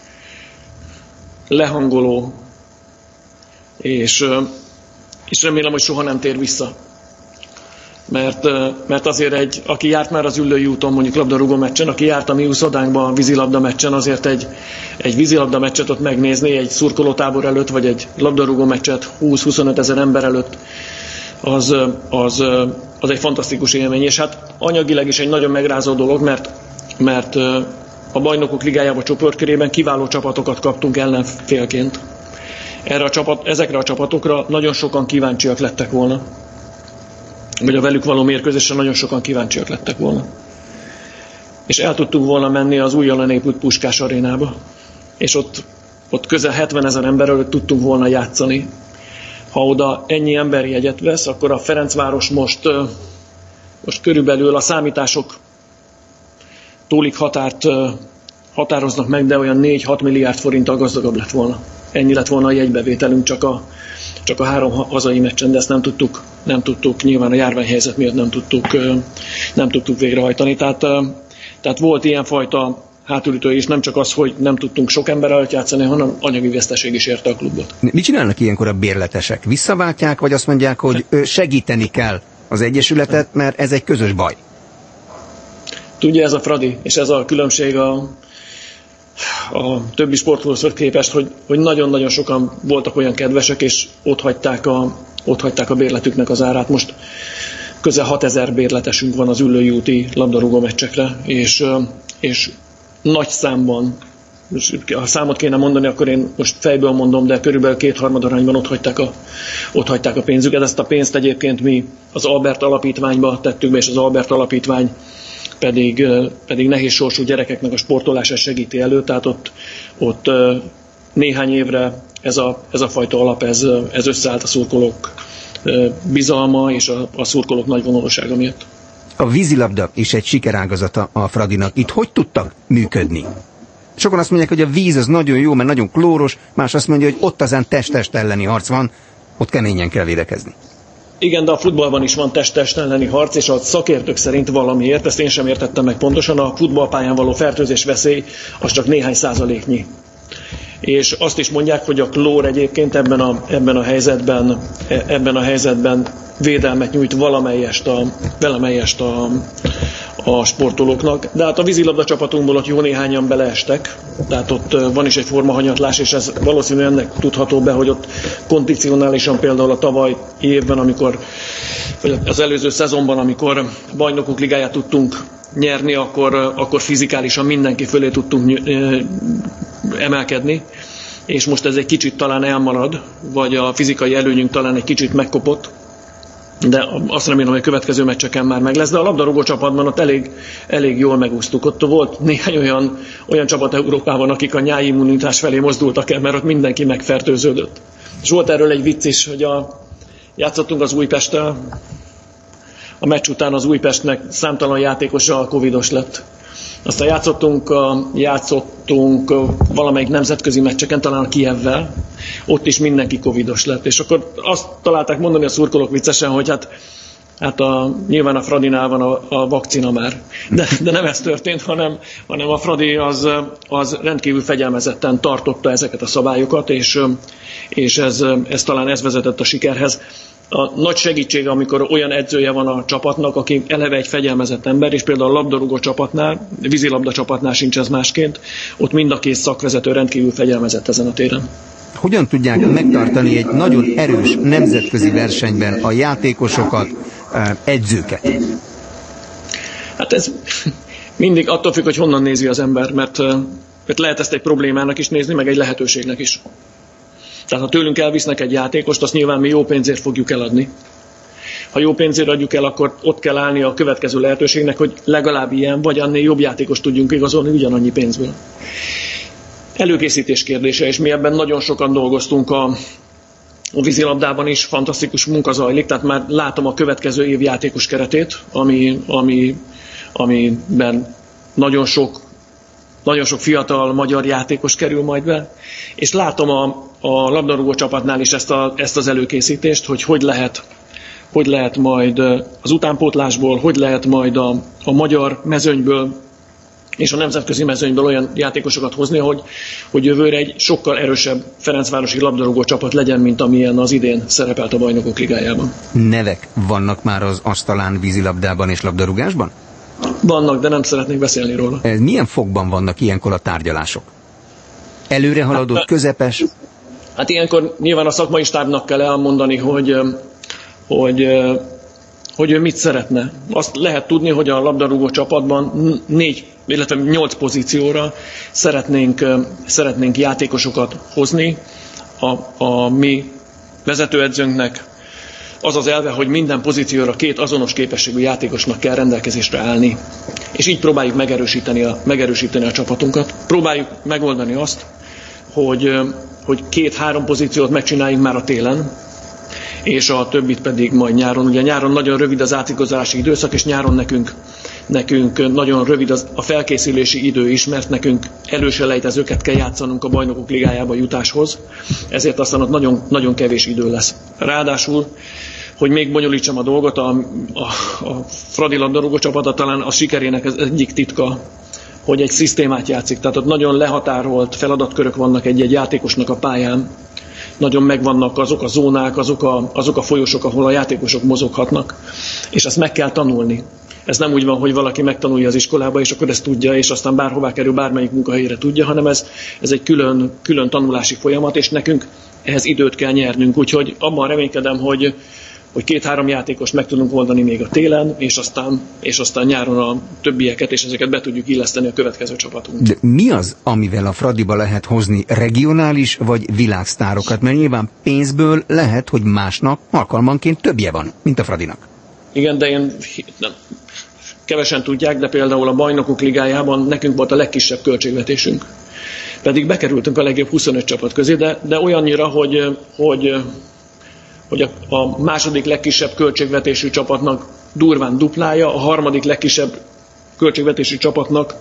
Lehangoló. És, és remélem, hogy soha nem tér vissza. Mert, mert azért egy, aki járt már az Üllői úton, mondjuk labdarúgó meccsen, aki járt a mi úszodánkban a vízilabda meccsen, azért egy, egy vízilabda meccset ott megnézni, egy szurkolótábor előtt, vagy egy labdarúgó meccset húsz-huszonöt ezer ember előtt, az, az, az egy fantasztikus élmény, és hát anyagileg is egy nagyon megrázó dolog, mert, mert a Bajnokok Ligájában csoportkörében kiváló csapatokat kaptunk ellenfélként. Erre a csapat, ezekre a csapatokra nagyon sokan kíváncsiak lettek volna. Vagy a velük való mérkőzésre nagyon sokan kíváncsiak lettek volna. És el tudtunk volna menni az újonnan épült Puskás arénába. És ott, ott közel hetvenezer ember előtt tudtunk volna játszani. Ha oda ennyi ember jegyet vesz, akkor a Ferencváros most, most körülbelül a számítások tólik határt határoznak meg, de olyan négy-hat milliárd forinttal gazdagabb lett volna. Ennyi lett volna a jegybevételünk csak a, csak a három hazai meccsen, de ezt nem tudtuk, nem tudtuk, nyilván a járványhelyzet miatt nem tudtuk, nem tudtuk végrehajtani. Tehát, tehát volt ilyenfajta hátulütő is, nem csak az, hogy nem tudtunk sok ember előtt játszani, hanem anyagi veszteség is érte a klubot. Mit csinálnak ilyenkor a bérletesek? Visszaváltják, vagy azt mondják, hogy segíteni kell az egyesületet, mert ez egy közös baj? Tudja, ez a Fradi, és ez a különbség a, a többi sportolóhoz képest, hogy, hogy nagyon-nagyon sokan voltak olyan kedvesek, és ott hagyták a, ott hagyták a bérletüknek az árát. Most közel hatezer bérletesünk van az Üllői úti labdarúgó meccsekre, és, és nagy számban, ha számot kéne mondani, akkor én most fejből mondom, de körülbelül kétharmad arányban ott hagyták a, ott hagyták a pénzüket. Ezt a pénzt egyébként mi az Albert Alapítványba tettük be, és az Albert Alapítvány pedig, pedig nehéz sorsú gyerekeknek a sportolását segíti elő, tehát ott, ott néhány évre ez a, ez a fajta alap, ez, ez összeállt a szurkolók bizalma és a, a szurkolók nagy vonalúsága miatt. A vízilabda is egy sikerágazata a Fradinak. Itt hogy tudtak működni? Sokan azt mondják, hogy a víz az nagyon jó, mert nagyon klóros, más azt mondja, hogy ott azán test-test elleni harc van, ott keményen kell védekezni. Igen, de a futballban is van test-test elleni harc, és a szakértők szerint valamiért, ezt én sem értettem meg pontosan, a futballpályán való fertőzés veszély az csak néhány százaléknyi. És azt is mondják, hogy a klór egyébként ebben a, ebben a helyzetben, ebben a helyzetben védelmet nyújt valamelyest a, valamelyest a, a sportolóknak. De hát a vízilabda csapatunkból ott jó néhányan beleestek, tehát ott van is egy formahanyatlás, és ez valószínűleg ennek tudható be, hogy ott kondicionálisan például a tavalyi évben, amikor, vagy az előző szezonban, amikor bajnokok ligáját tudtunk nyerni, akkor, akkor fizikálisan mindenki fölé tudtunk emelkedni, és most ez egy kicsit talán elmarad, vagy a fizikai előnyünk talán egy kicsit megkopott, de azt remélem, hogy a következő meccseken már meg lesz, de a labdarúgó csapatban ott elég, elég jól megúsztuk. Ott volt néhány olyan, olyan csapat Európában, akik a nyáimmunitás felé mozdultak el, mert ott mindenki megfertőződött. És volt erről egy vicc is, hogy a, játszottunk az Újpesttel, a meccs után az Újpestnek számtalan játékosa covidos lett. Aztán játszottunk, játszottunk valamelyik nemzetközi meccseken, talán a Kijevvel, ott is mindenki covidos lett. És akkor azt találták mondani a szurkolók viccesen, hogy hát, hát a, nyilván a Fradinál van a, a vakcina már. De, de nem ez történt, hanem, hanem a Fradi az, az rendkívül fegyelmezetten tartotta ezeket a szabályokat, és, és ez, ez talán ez vezetett a sikerhez. A nagy segítség, amikor olyan edzője van a csapatnak, aki eleve egy fegyelmezett ember, és például a labdarúgó csapatnál, vízilabda csapatnál sincs ez másként, ott mind a két szakvezető rendkívül fegyelmezett ezen a téren. Hogyan tudják megtartani egy nagyon erős nemzetközi versenyben a játékosokat, edzőket? Hát ez mindig attól függ, hogy honnan nézi az ember, mert, mert lehet ezt egy problémának is nézni, meg egy lehetőségnek is. Tehát ha tőlünk elvisznek egy játékost, azt nyilván mi jó pénzért fogjuk eladni. Ha jó pénzért adjuk el, akkor ott kell állni a következő lehetőségnek, hogy legalább ilyen, vagy annél jobb játékost tudjunk igazolni ugyanannyi pénzből. Előkészítés kérdése, és mi ebben nagyon sokan dolgoztunk a, a vízilabdában is, fantasztikus munka zajlik, tehát már látom a következő év játékos keretét, ami, ami, amiben nagyon sok, nagyon sok fiatal magyar játékos kerül majd be, és látom a, a labdarúgó csapatnál is ezt, a, ezt az előkészítést, hogy hogy lehet, hogy lehet majd az utánpótlásból, hogy lehet majd a, a magyar mezőnyből és a nemzetközi mezőnyből olyan játékosokat hozni, hogy, hogy jövőre egy sokkal erősebb ferencvárosi labdarúgó csapat legyen, mint amilyen az idén szerepelt a Bajnokok Ligájában. Nevek vannak már az asztalán vízilabdában és labdarúgásban? Vannak, de nem szeretnék beszélni róla. Milyen fokban vannak ilyenkor a tárgyalások? Előre haladott, hát, közepes? Hát ilyenkor nyilván a szakmai stábnak kell elmondani, hogy, hogy, hogy ő mit szeretne. Azt lehet tudni, hogy a labdarúgó csapatban négy, illetve nyolc pozícióra szeretnénk, szeretnénk játékosokat hozni. A, a mi vezetőedzőnknek az az elve, hogy minden pozícióra két azonos képességű játékosnak kell rendelkezésre állni. És így próbáljuk megerősíteni a, megerősíteni a csapatunkat. Próbáljuk megoldani azt, hogy, hogy két-három pozíciót megcsináljunk már a télen, és a többit pedig majd nyáron. Ugye nyáron nagyon rövid az átigazolási időszak, és nyáron nekünk, nekünk nagyon rövid az, a felkészülési idő is, mert nekünk előselejtezőket kell játszanunk a Bajnokok Ligájába jutáshoz, ezért aztán ott nagyon, nagyon kevés idő lesz. Ráadásul, hogy még bonyolítsam a dolgot, a, a, a Fradi labdarúgó csapata talán a sikerének az egyik titka, hogy egy szisztémát játszik. Tehát ott nagyon lehatárolt feladatkörök vannak egy-egy játékosnak a pályán, nagyon megvannak azok a zónák, azok a, azok a folyosok, ahol a játékosok mozoghatnak, és ezt meg kell tanulni. Ez nem úgy van, hogy valaki megtanulja az iskolába, és akkor ezt tudja, és aztán bárhová kerül, bármelyik munkahelyre tudja, hanem ez, ez egy külön, külön tanulási folyamat, és nekünk ehhez időt kell nyernünk. Úgyhogy abban reménykedem, hogy, hogy két-három játékost meg tudunk oldani még a télen, és aztán, és aztán nyáron a többieket, és ezeket be tudjuk illeszteni a következő csapatunkba. De mi az, amivel a Fradiba lehet hozni regionális vagy világsztárokat? Mert nyilván pénzből lehet, hogy másnak alkalmanként többje van, mint a Fradinak. Igen, de én nem, kevesen tudják, de például a Bajnokok Ligájában nekünk volt a legkisebb költségvetésünk. Pedig bekerültünk a legjobb huszonöt csapat közé, de, de olyannyira, hogy, hogy, hogy a, a második legkisebb költségvetésű csapatnak durván duplája, a harmadik legkisebb költségvetésű csapatnak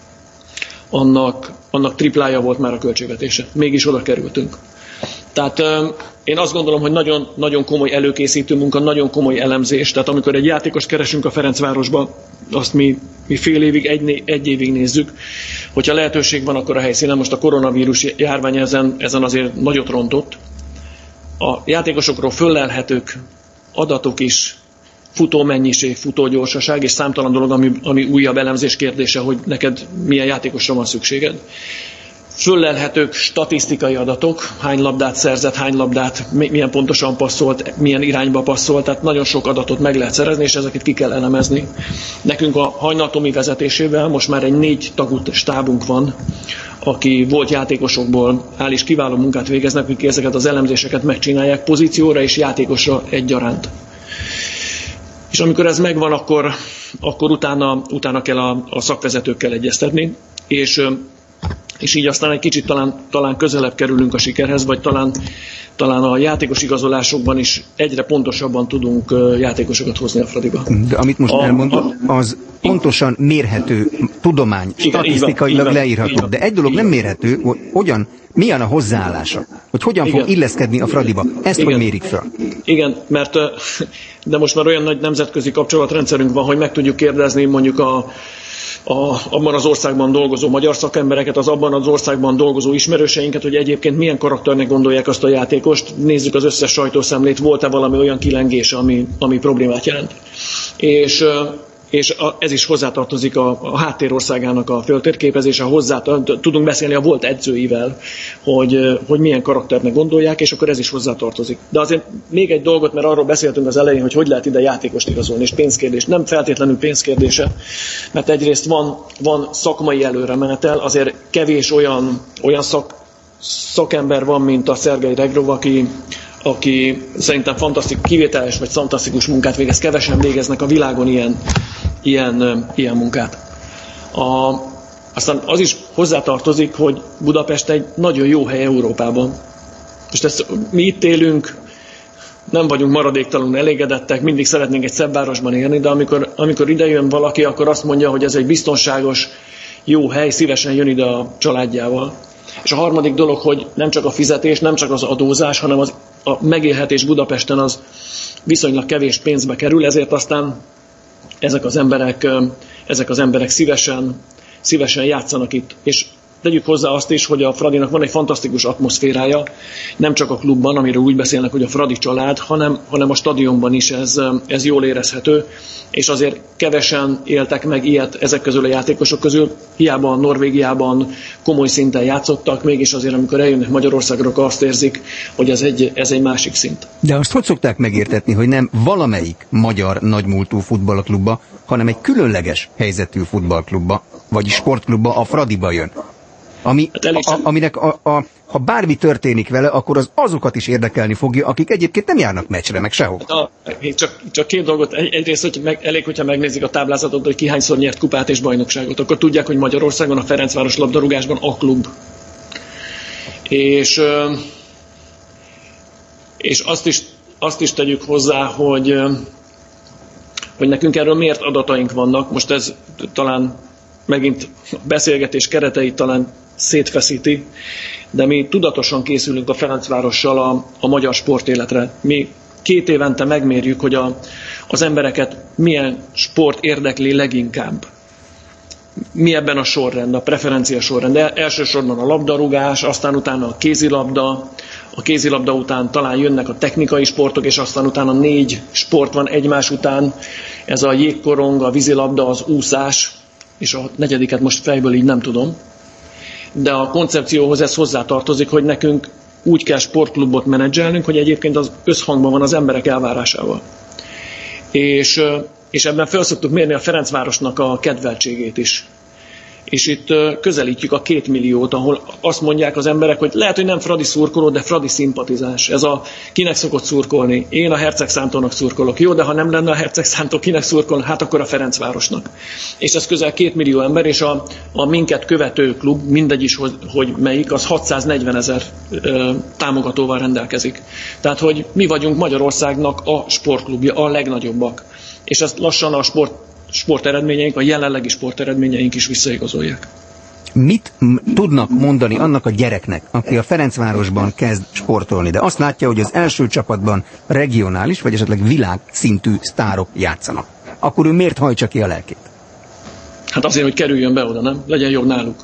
annak, annak triplája volt már a költségvetése. Mégis oda kerültünk. Tehát én azt gondolom, hogy nagyon, nagyon komoly előkészítő munka, nagyon komoly elemzés. Tehát amikor egy játékost keresünk a Ferencvárosba, azt mi, mi fél évig, egy, egy évig nézzük. Hogyha lehetőség van, akkor a helyszínen. Most a koronavírus járvány ezen, ezen azért nagyot rontott. A játékosokról föllelhetők adatok is, futómennyiség, futógyorsaság, és számtalan dolog, ami, ami újabb elemzés kérdése, hogy neked milyen játékosra van szükséged. Föllelhetők statisztikai adatok, hány labdát szerzett, hány labdát, milyen pontosan passzolt, milyen irányba passzolt, tehát nagyon sok adatot meg lehet szerezni, és ezeket ki kell elemezni. Nekünk a Hajnal Tomi vezetésével most már egy négy tagú stábunk van, aki volt játékosokból áll és kiváló munkát végeznek, akik ezeket az elemzéseket megcsinálják pozícióra és játékosra egyaránt. És amikor ez megvan, akkor, akkor utána, utána kell a, a szakvezetőkkel egyeztetni, és és így aztán egy kicsit talán, talán közelebb kerülünk a sikerhez, vagy talán, talán a játékos igazolásokban is egyre pontosabban tudunk játékosokat hozni a Fradiba. De amit most a, elmondott, az a, pontosan mérhető tudomány, igen, statisztikailag igen, leírható. Igen, de egy dolog igen. nem mérhető, hogy hogyan, milyen a hozzáállása, hogy hogyan igen. fog illeszkedni a Fradiba. Ezt igen. hogy mérik föl? Igen, mert de most már olyan nagy nemzetközi kapcsolatrendszerünk van, hogy meg tudjuk kérdezni mondjuk a A, abban az országban dolgozó magyar szakembereket, az abban az országban dolgozó ismerőseinket, hogy egyébként milyen karakternek gondolják azt a játékost. Nézzük az összes sajtószemlét, volt-e valami olyan kilengés, ami, ami problémát jelent. És, és a, ez is hozzátartozik a, a háttérországának a föltérképezése, hozzá tudunk beszélni a volt edzőivel, hogy, hogy milyen karakternek gondolják, és akkor ez is hozzátartozik. De azért még egy dolgot, mert arról beszéltünk az elején, hogy hogy lehet ide játékost igazolni, és pénzkérdés. Nem feltétlenül pénzkérdése, mert egyrészt van, van szakmai előremenetel, azért kevés olyan, olyan szak, szakember van, mint a Szergej Regrov, aki, aki szerintem fantasztikus, kivételes vagy fantasztikus munkát végez. Kevesen végeznek a világon ilyen, ilyen, ilyen munkát. A, aztán az is hozzátartozik, hogy Budapest egy nagyon jó hely Európában. Most ezt, mi itt élünk, nem vagyunk maradéktalanul elégedettek, mindig szeretnénk egy szebb városban élni, de amikor, amikor ide jön valaki, akkor azt mondja, hogy ez egy biztonságos, jó hely, szívesen jön ide a családjával. És a harmadik dolog, hogy nem csak a fizetés, nem csak az adózás, hanem az, a megélhetés Budapesten az viszonylag kevés pénzbe kerül, ezért aztán ezek az emberek, ezek az emberek szívesen, szívesen játszanak itt. És tegyük hozzá azt is, hogy a Fradinak van egy fantasztikus atmoszférája, nem csak a klubban, amiről úgy beszélnek, hogy a Fradi család, hanem, hanem a stadionban is ez, ez jól érezhető, és azért kevesen éltek meg ilyet ezek közül a játékosok közül, hiába Norvégiában komoly szinten játszottak, mégis azért, amikor eljönnek Magyarországra, akkor azt érzik, hogy ez egy, ez egy másik szint. De azt hogy szokták megértetni, hogy nem valamelyik magyar nagymúltú futballklubba, hanem egy különleges helyzetű futballklubba, vagy sportklubba, a Fradiba jön? Ami, a, aminek a, a, ha bármi történik vele, akkor az azokat is érdekelni fogja, akik egyébként nem járnak meccsre, meg sehol. A, csak, csak két dolgot. Egy, egyrészt, hogy meg, elég, hogyha megnézik a táblázatot, hogy ki hányszor nyert kupát és bajnokságot, akkor tudják, hogy Magyarországon a Ferencváros labdarúgásban a klub. És, és azt, is, azt is tegyük hozzá, hogy, hogy nekünk erről miért adataink vannak. Most ez talán megint beszélgetés kereteit talán szétfeszíti, de mi tudatosan készülünk a Ferencvárossal a, a magyar sportéletre. Mi két évente megmérjük, hogy a, az embereket milyen sport érdekli leginkább. Mi ebben a sorrend, a preferencia sorrend. De elsősorban a labdarúgás, aztán utána a kézilabda, a kézilabda után talán jönnek a technikai sportok, és aztán utána négy sport van egymás után. Ez a jégkorong, a vízilabda, az úszás, és a negyediket most fejből így nem tudom. De a koncepcióhoz ez hozzátartozik, hogy nekünk úgy kell sportklubot menedzselnünk, hogy egyébként az összhangban van az emberek elvárásával. És, és ebben fel szoktuk mérni a Ferencvárosnak a kedveltségét is. És itt közelítjük a két milliót, ahol azt mondják az emberek, hogy lehet, hogy nem Fradi szurkoló, de Fradi szimpatizás. Ez a kinek szokott szurkolni? Én a Hercegszántónak szurkolok. Jó, de ha nem lenne a Hercegszántó, kinek szurkol? Hát akkor a Ferencvárosnak. És ez közel két millió ember, és a, a minket követő klub, mindegy is, hogy, hogy melyik, az hatszáznegyvenezer ö, támogatóval rendelkezik. Tehát, hogy mi vagyunk Magyarországnak a sportklubja, a legnagyobbak. És ezt lassan a sport sporteredményeink, a jelenlegi sporteredményeink is visszaigazolják. Mit m- tudnak mondani annak a gyereknek, aki a Ferencvárosban kezd sportolni, de azt látja, hogy az első csapatban regionális, vagy esetleg világszintű sztárok játszanak? Akkor ő miért hajtsa ki a lelkét? Hát azért, hogy kerüljön be oda, nem? Legyen jobb náluk.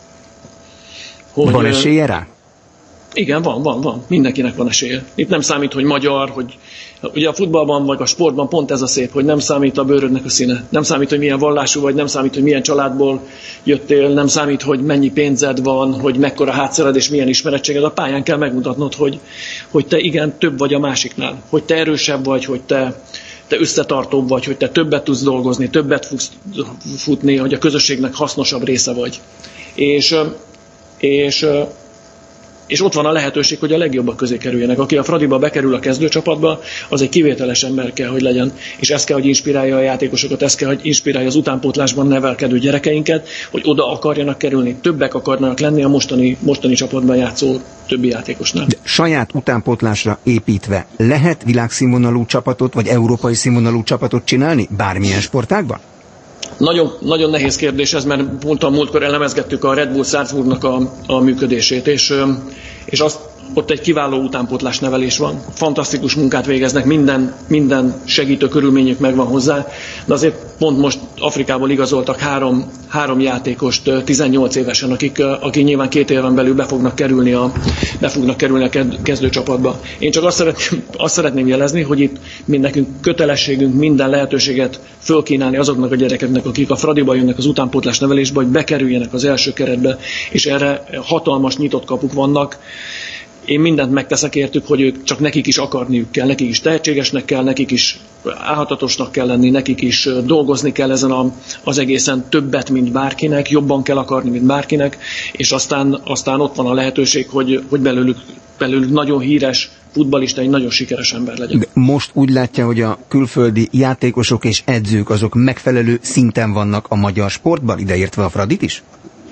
Hogy, van esélye rá? Igen, van, van, van. Mindenkinek van esélye. Itt nem számít, hogy magyar, hogy ugye a futballban vagy a sportban pont ez a szép, hogy nem számít a bőrödnek a színe. Nem számít, hogy milyen vallású vagy, nem számít, hogy milyen családból jöttél, nem számít, hogy mennyi pénzed van, hogy mekkora hátszered és milyen ismerettséged. A pályán kell megmutatnod, hogy, hogy te igen, több vagy a másiknál. Hogy te erősebb vagy, hogy te, te összetartóbb vagy, hogy te többet tudsz dolgozni, többet fogsz futni, hogy a közösségnek hasznosabb része vagy. És, és És ott van a lehetőség, hogy a legjobbak közé kerüljenek. Aki a Fradiba bekerül a kezdőcsapatba, az egy kivételes ember kell, hogy legyen. És ez kell, hogy inspirálja a játékosokat, ez kell, hogy inspirálja az utánpótlásban nevelkedő gyerekeinket, hogy oda akarjanak kerülni, többek akarnak lenni a mostani, mostani csapatban játszó többi játékosnál. De saját utánpótlásra építve lehet világszínvonalú csapatot, vagy európai színvonalú csapatot csinálni bármilyen sportágban? Nagyon, nagyon nehéz kérdés ez, mert pont a múltkor elemezgettük a Red Bull Salzburgnak a, a működését, és, és azt, ott egy kiváló utánpótlás nevelés van. Fantasztikus munkát végeznek, minden, minden segítő körülményük megvan hozzá, de azért pont most Afrikából igazoltak három, három játékost tizennyolc évesen, akik, akik nyilván két éven belül be fognak kerülni a, be fognak kerülni a kezdőcsapatba. Én csak azt szeretném, azt szeretném jelezni, hogy itt mind nekünk kötelességünk minden lehetőséget fölkínálni azoknak a gyerekeknek, akik a Fradiba jönnek az utánpótlás nevelésbe, hogy bekerüljenek az első keretbe, és erre hatalmas nyitott kapuk vannak. Én mindent megteszek értük, hogy ők csak nekik is akarniuk kell, nekik is tehetségesnek kell, nekik is álhatatosnak kell lenni, nekik is dolgozni kell ezen a, az egészen többet, mint bárkinek, jobban kell akarni, mint bárkinek, és aztán, aztán ott van a lehetőség, hogy, hogy belőlük, belőlük nagyon híres futballista, egy nagyon sikeres ember legyen. De most úgy látja, hogy a külföldi játékosok és edzők azok megfelelő szinten vannak a magyar sportban, ideértve a Fradit is?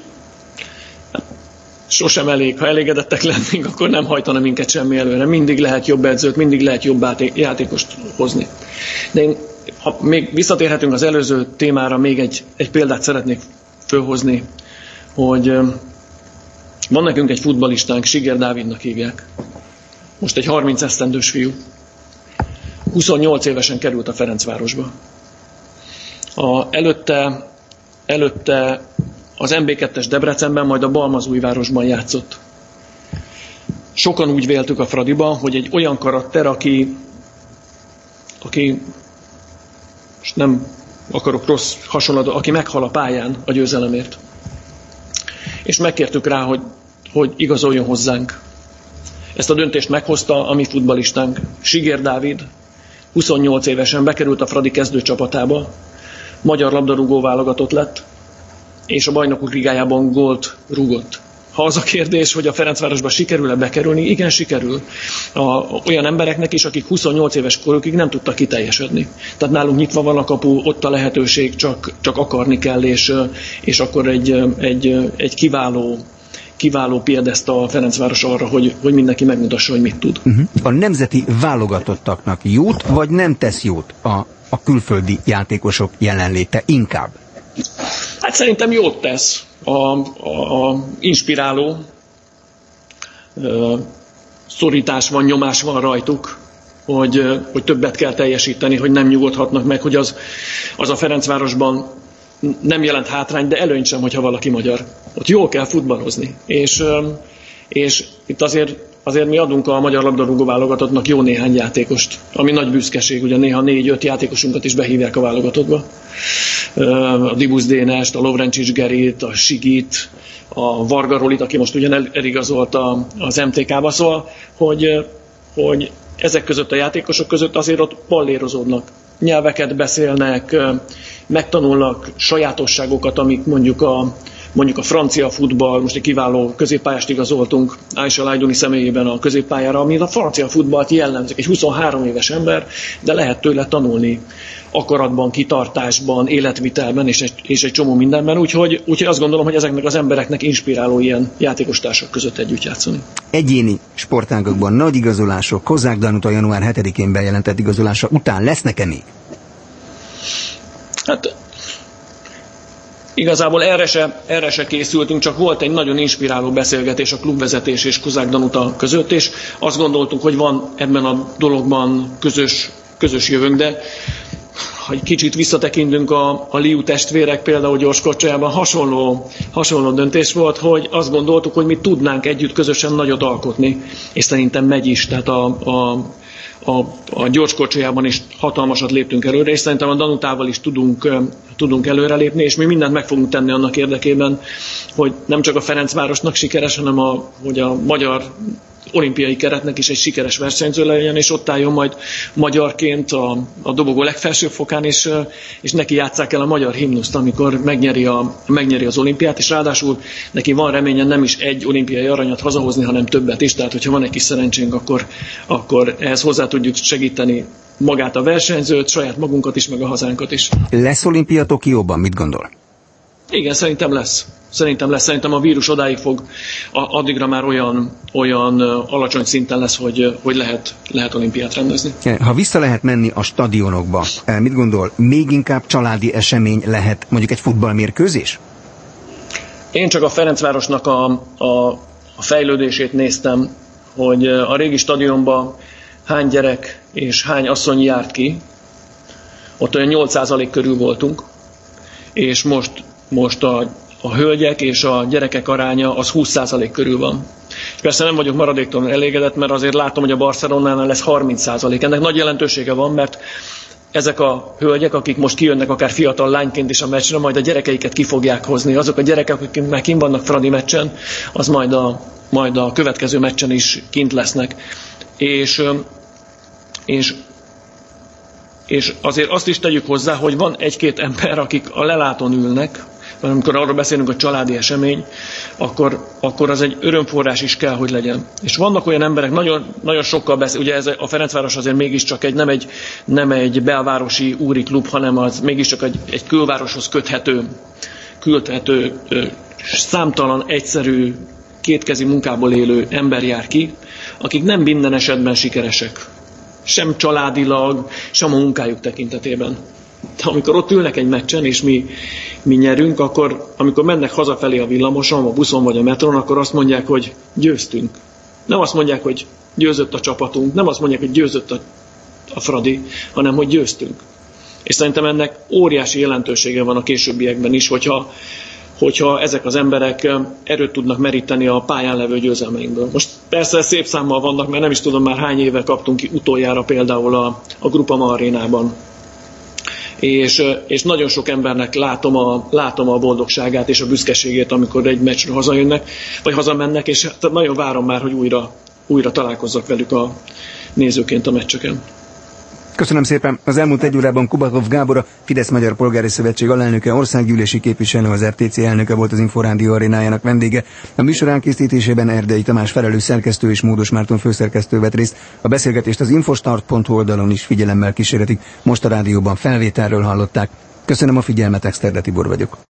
Sosem elég. Ha elégedettek lennénk, akkor nem hajtana minket semmi előre. Mindig lehet jobb edzőt, mindig lehet jobb játékost hozni. De én, ha még visszatérhetünk az előző témára, még egy, egy példát szeretnék fölhozni, hogy van nekünk egy futballistánk, Siger Dávidnak hívják. Most egy harminc esztendős fiú. huszonnyolc évesen került a Ferencvárosba. A, előtte, előtte az em bé kettes Debrecenben, majd a Balmazújvárosban játszott. Sokan úgy véltük a Fradiba, hogy egy olyan karakter, aki, aki és nem akarok rossz hasonlatot, aki meghal a pályán a győzelemért. És megkértük rá, hogy, hogy igazoljon hozzánk. Ezt a döntést meghozta a mi futballistánk. Siger Dávid huszonnyolc évesen bekerült a Fradi kezdőcsapatába, magyar labdarúgó válogatott lett, és a Bajnokok Ligájában gólt rúgott. Ha az a kérdés, hogy a Ferencvárosba sikerül-e bekerülni, igen, sikerül. A, olyan embereknek is, akik huszonnyolc éves korukig nem tudtak kiteljesedni. Tehát nálunk nyitva van a kapu, ott a lehetőség, csak, csak akarni kell, és, és akkor egy, egy, egy kiváló, kiváló piedeszta a Ferencváros arra, hogy, hogy mindenki megmutassa, hogy mit tud. Uh-huh. A nemzeti válogatottaknak jót, vagy nem tesz jót a, a külföldi játékosok jelenléte inkább? Hát szerintem jót tesz. A, a, a inspiráló ö, szorítás van, nyomás van rajtuk, hogy, hogy többet kell teljesíteni, hogy nem nyugodhatnak meg, hogy az, az a Ferencvárosban nem jelent hátrány, de előny sem, hogyha valaki magyar. Ott jól kell futballozni. És, és itt azért azért mi adunk a magyar labdarúgó válogatottnak jó néhány játékost, ami nagy büszkeség, ugye néha négy-öt játékosunkat is behívják a válogatottba. A Dibusz Dénest, a Lovrencsics Gerit, a Sigit, a Varga Rolit, aki most ugyan eligazolt az em té ká-ba, szóval, hogy, hogy ezek között a játékosok között azért ott pallérozódnak. Nyelveket beszélnek, megtanulnak sajátosságokat, amik mondjuk a, mondjuk a francia futball, most egy kiváló középpályást igazoltunk Aisha Lajduni személyében a középpályára, ami a francia futballt jellemzik. Egy huszonhárom éves ember, de lehet tőle tanulni akaratban, kitartásban, életvitelben és egy, és egy csomó mindenben, úgyhogy, úgyhogy azt gondolom, hogy ezeknek az embereknek inspiráló ilyen játékostársak között együtt játszani. Egyéni sportágokban nagy igazolások, Kozák Danuta január hetedikén bejelentett igazolása után lesznek-e még? Hát igazából erre se, erre se készültünk, csak volt egy nagyon inspiráló beszélgetés a klubvezetés és Kozák Danuta között, és azt gondoltunk, hogy van ebben a dologban közös, közös jövőnk, de ha egy kicsit visszatekintünk a, a Liu testvérek például gyorskocsájában, hasonló, hasonló döntés volt, hogy azt gondoltuk, hogy mi tudnánk együtt közösen nagyot alkotni, és szerintem megy is, tehát a, a, a, a gyorskocsájában is hatalmasat léptünk előre, és szerintem a Danutával is tudunk, tudunk előrelépni, és mi mindent meg fogunk tenni annak érdekében, hogy nem csak a Ferencvárosnak sikeres, hanem a, hogy a magyar olimpiai keretnek is egy sikeres versenyző legyen, és ott álljon majd magyarként a, a dobogó legfelsőbb fokán, és, és neki játsszák el a magyar himnuszt, amikor megnyeri, a, megnyeri az olimpiát, és ráadásul neki van reményen nem is egy olimpiai aranyat hazahozni, hanem többet is, tehát hogyha van egy kis szerencsénk, akkor, akkor ehhez hozzá tudjuk segíteni magát a versenyzőt, saját magunkat is, meg a hazánkat is. Lesz olimpia Tokióban, mit gondol? Igen, szerintem lesz. Szerintem lesz. Szerintem a vírus odáig fog, addigra már olyan, olyan alacsony szinten lesz, hogy, hogy lehet, lehet olimpiát rendezni. Ha vissza lehet menni a stadionokba, mit gondol, még inkább családi esemény lehet mondjuk egy futballmérkőzés? Én csak a Ferencvárosnak a, a, a fejlődését néztem, hogy a régi stadionban hány gyerek és hány asszony járt ki. Ott olyan nyolc százalék körül voltunk, és most, most a a hölgyek és a gyerekek aránya az húsz százalék körül van. És persze nem vagyok maradéktalanul elégedett, mert azért látom, hogy a Barcelonánál lesz harminc százalék. Ennek nagy jelentősége van, mert ezek a hölgyek, akik most kijönnek akár fiatal lányként is a meccsre, majd a gyerekeiket ki fogják hozni. Azok a gyerekek, akik már kint vannak Fradi meccsen, az majd a, majd a következő meccsen is kint lesznek. És, és és azért azt is tegyük hozzá, hogy van egy-két ember, akik a lelátón ülnek, mert amikor arról beszélünk, hogy családi esemény, akkor, akkor az egy örömforrás is kell, hogy legyen. És vannak olyan emberek, nagyon, nagyon sokkal beszél, ugye ez a Ferencváros azért mégiscsak egy, nem, egy, nem egy belvárosi úri klub, hanem az mégiscsak egy, egy külvároshoz köthető, köthető számtalan egyszerű, kétkezi munkából élő ember jár ki, akik nem minden esetben sikeresek. Sem családilag, sem a munkájuk tekintetében. De amikor ott ülnek egy meccsen, és mi, mi nyerünk, akkor amikor mennek hazafelé a villamoson, a buszon vagy a metron, akkor azt mondják, hogy győztünk. Nem azt mondják, hogy győzött a csapatunk, nem azt mondják, hogy győzött a, a Fradi, hanem hogy győztünk. És szerintem ennek óriási jelentősége van a későbbiekben is, hogyha, hogyha ezek az emberek erőt tudnak meríteni a pályán levő győzelmeinkből. Most persze szép számmal vannak, mert nem is tudom már hány éve kaptunk ki utoljára például a, a Groupama arénában. És, és nagyon sok embernek látom a, látom a boldogságát és a büszkeségét, amikor egy meccsről hazajönnek, vagy hazamennek, és nagyon várom már, hogy újra, újra találkozzak velük a nézőként a meccseken. Köszönöm szépen. Az elmúlt egy órában Kubatov Gábor, a Fidesz Magyar Polgári Szövetség alelnöke, országgyűlési képviselő, az er té cé elnöke volt az Inforádió arénájának vendége. A műsor elkészítésében Erdei Tamás felelős szerkesztő és Módos Márton főszerkesztő vett részt. A beszélgetést az infostart pont hu oldalon is figyelemmel kísérhetik. Most a rádióban felvételről hallották. Köszönöm a figyelmet, Exterde Tibor vagyok.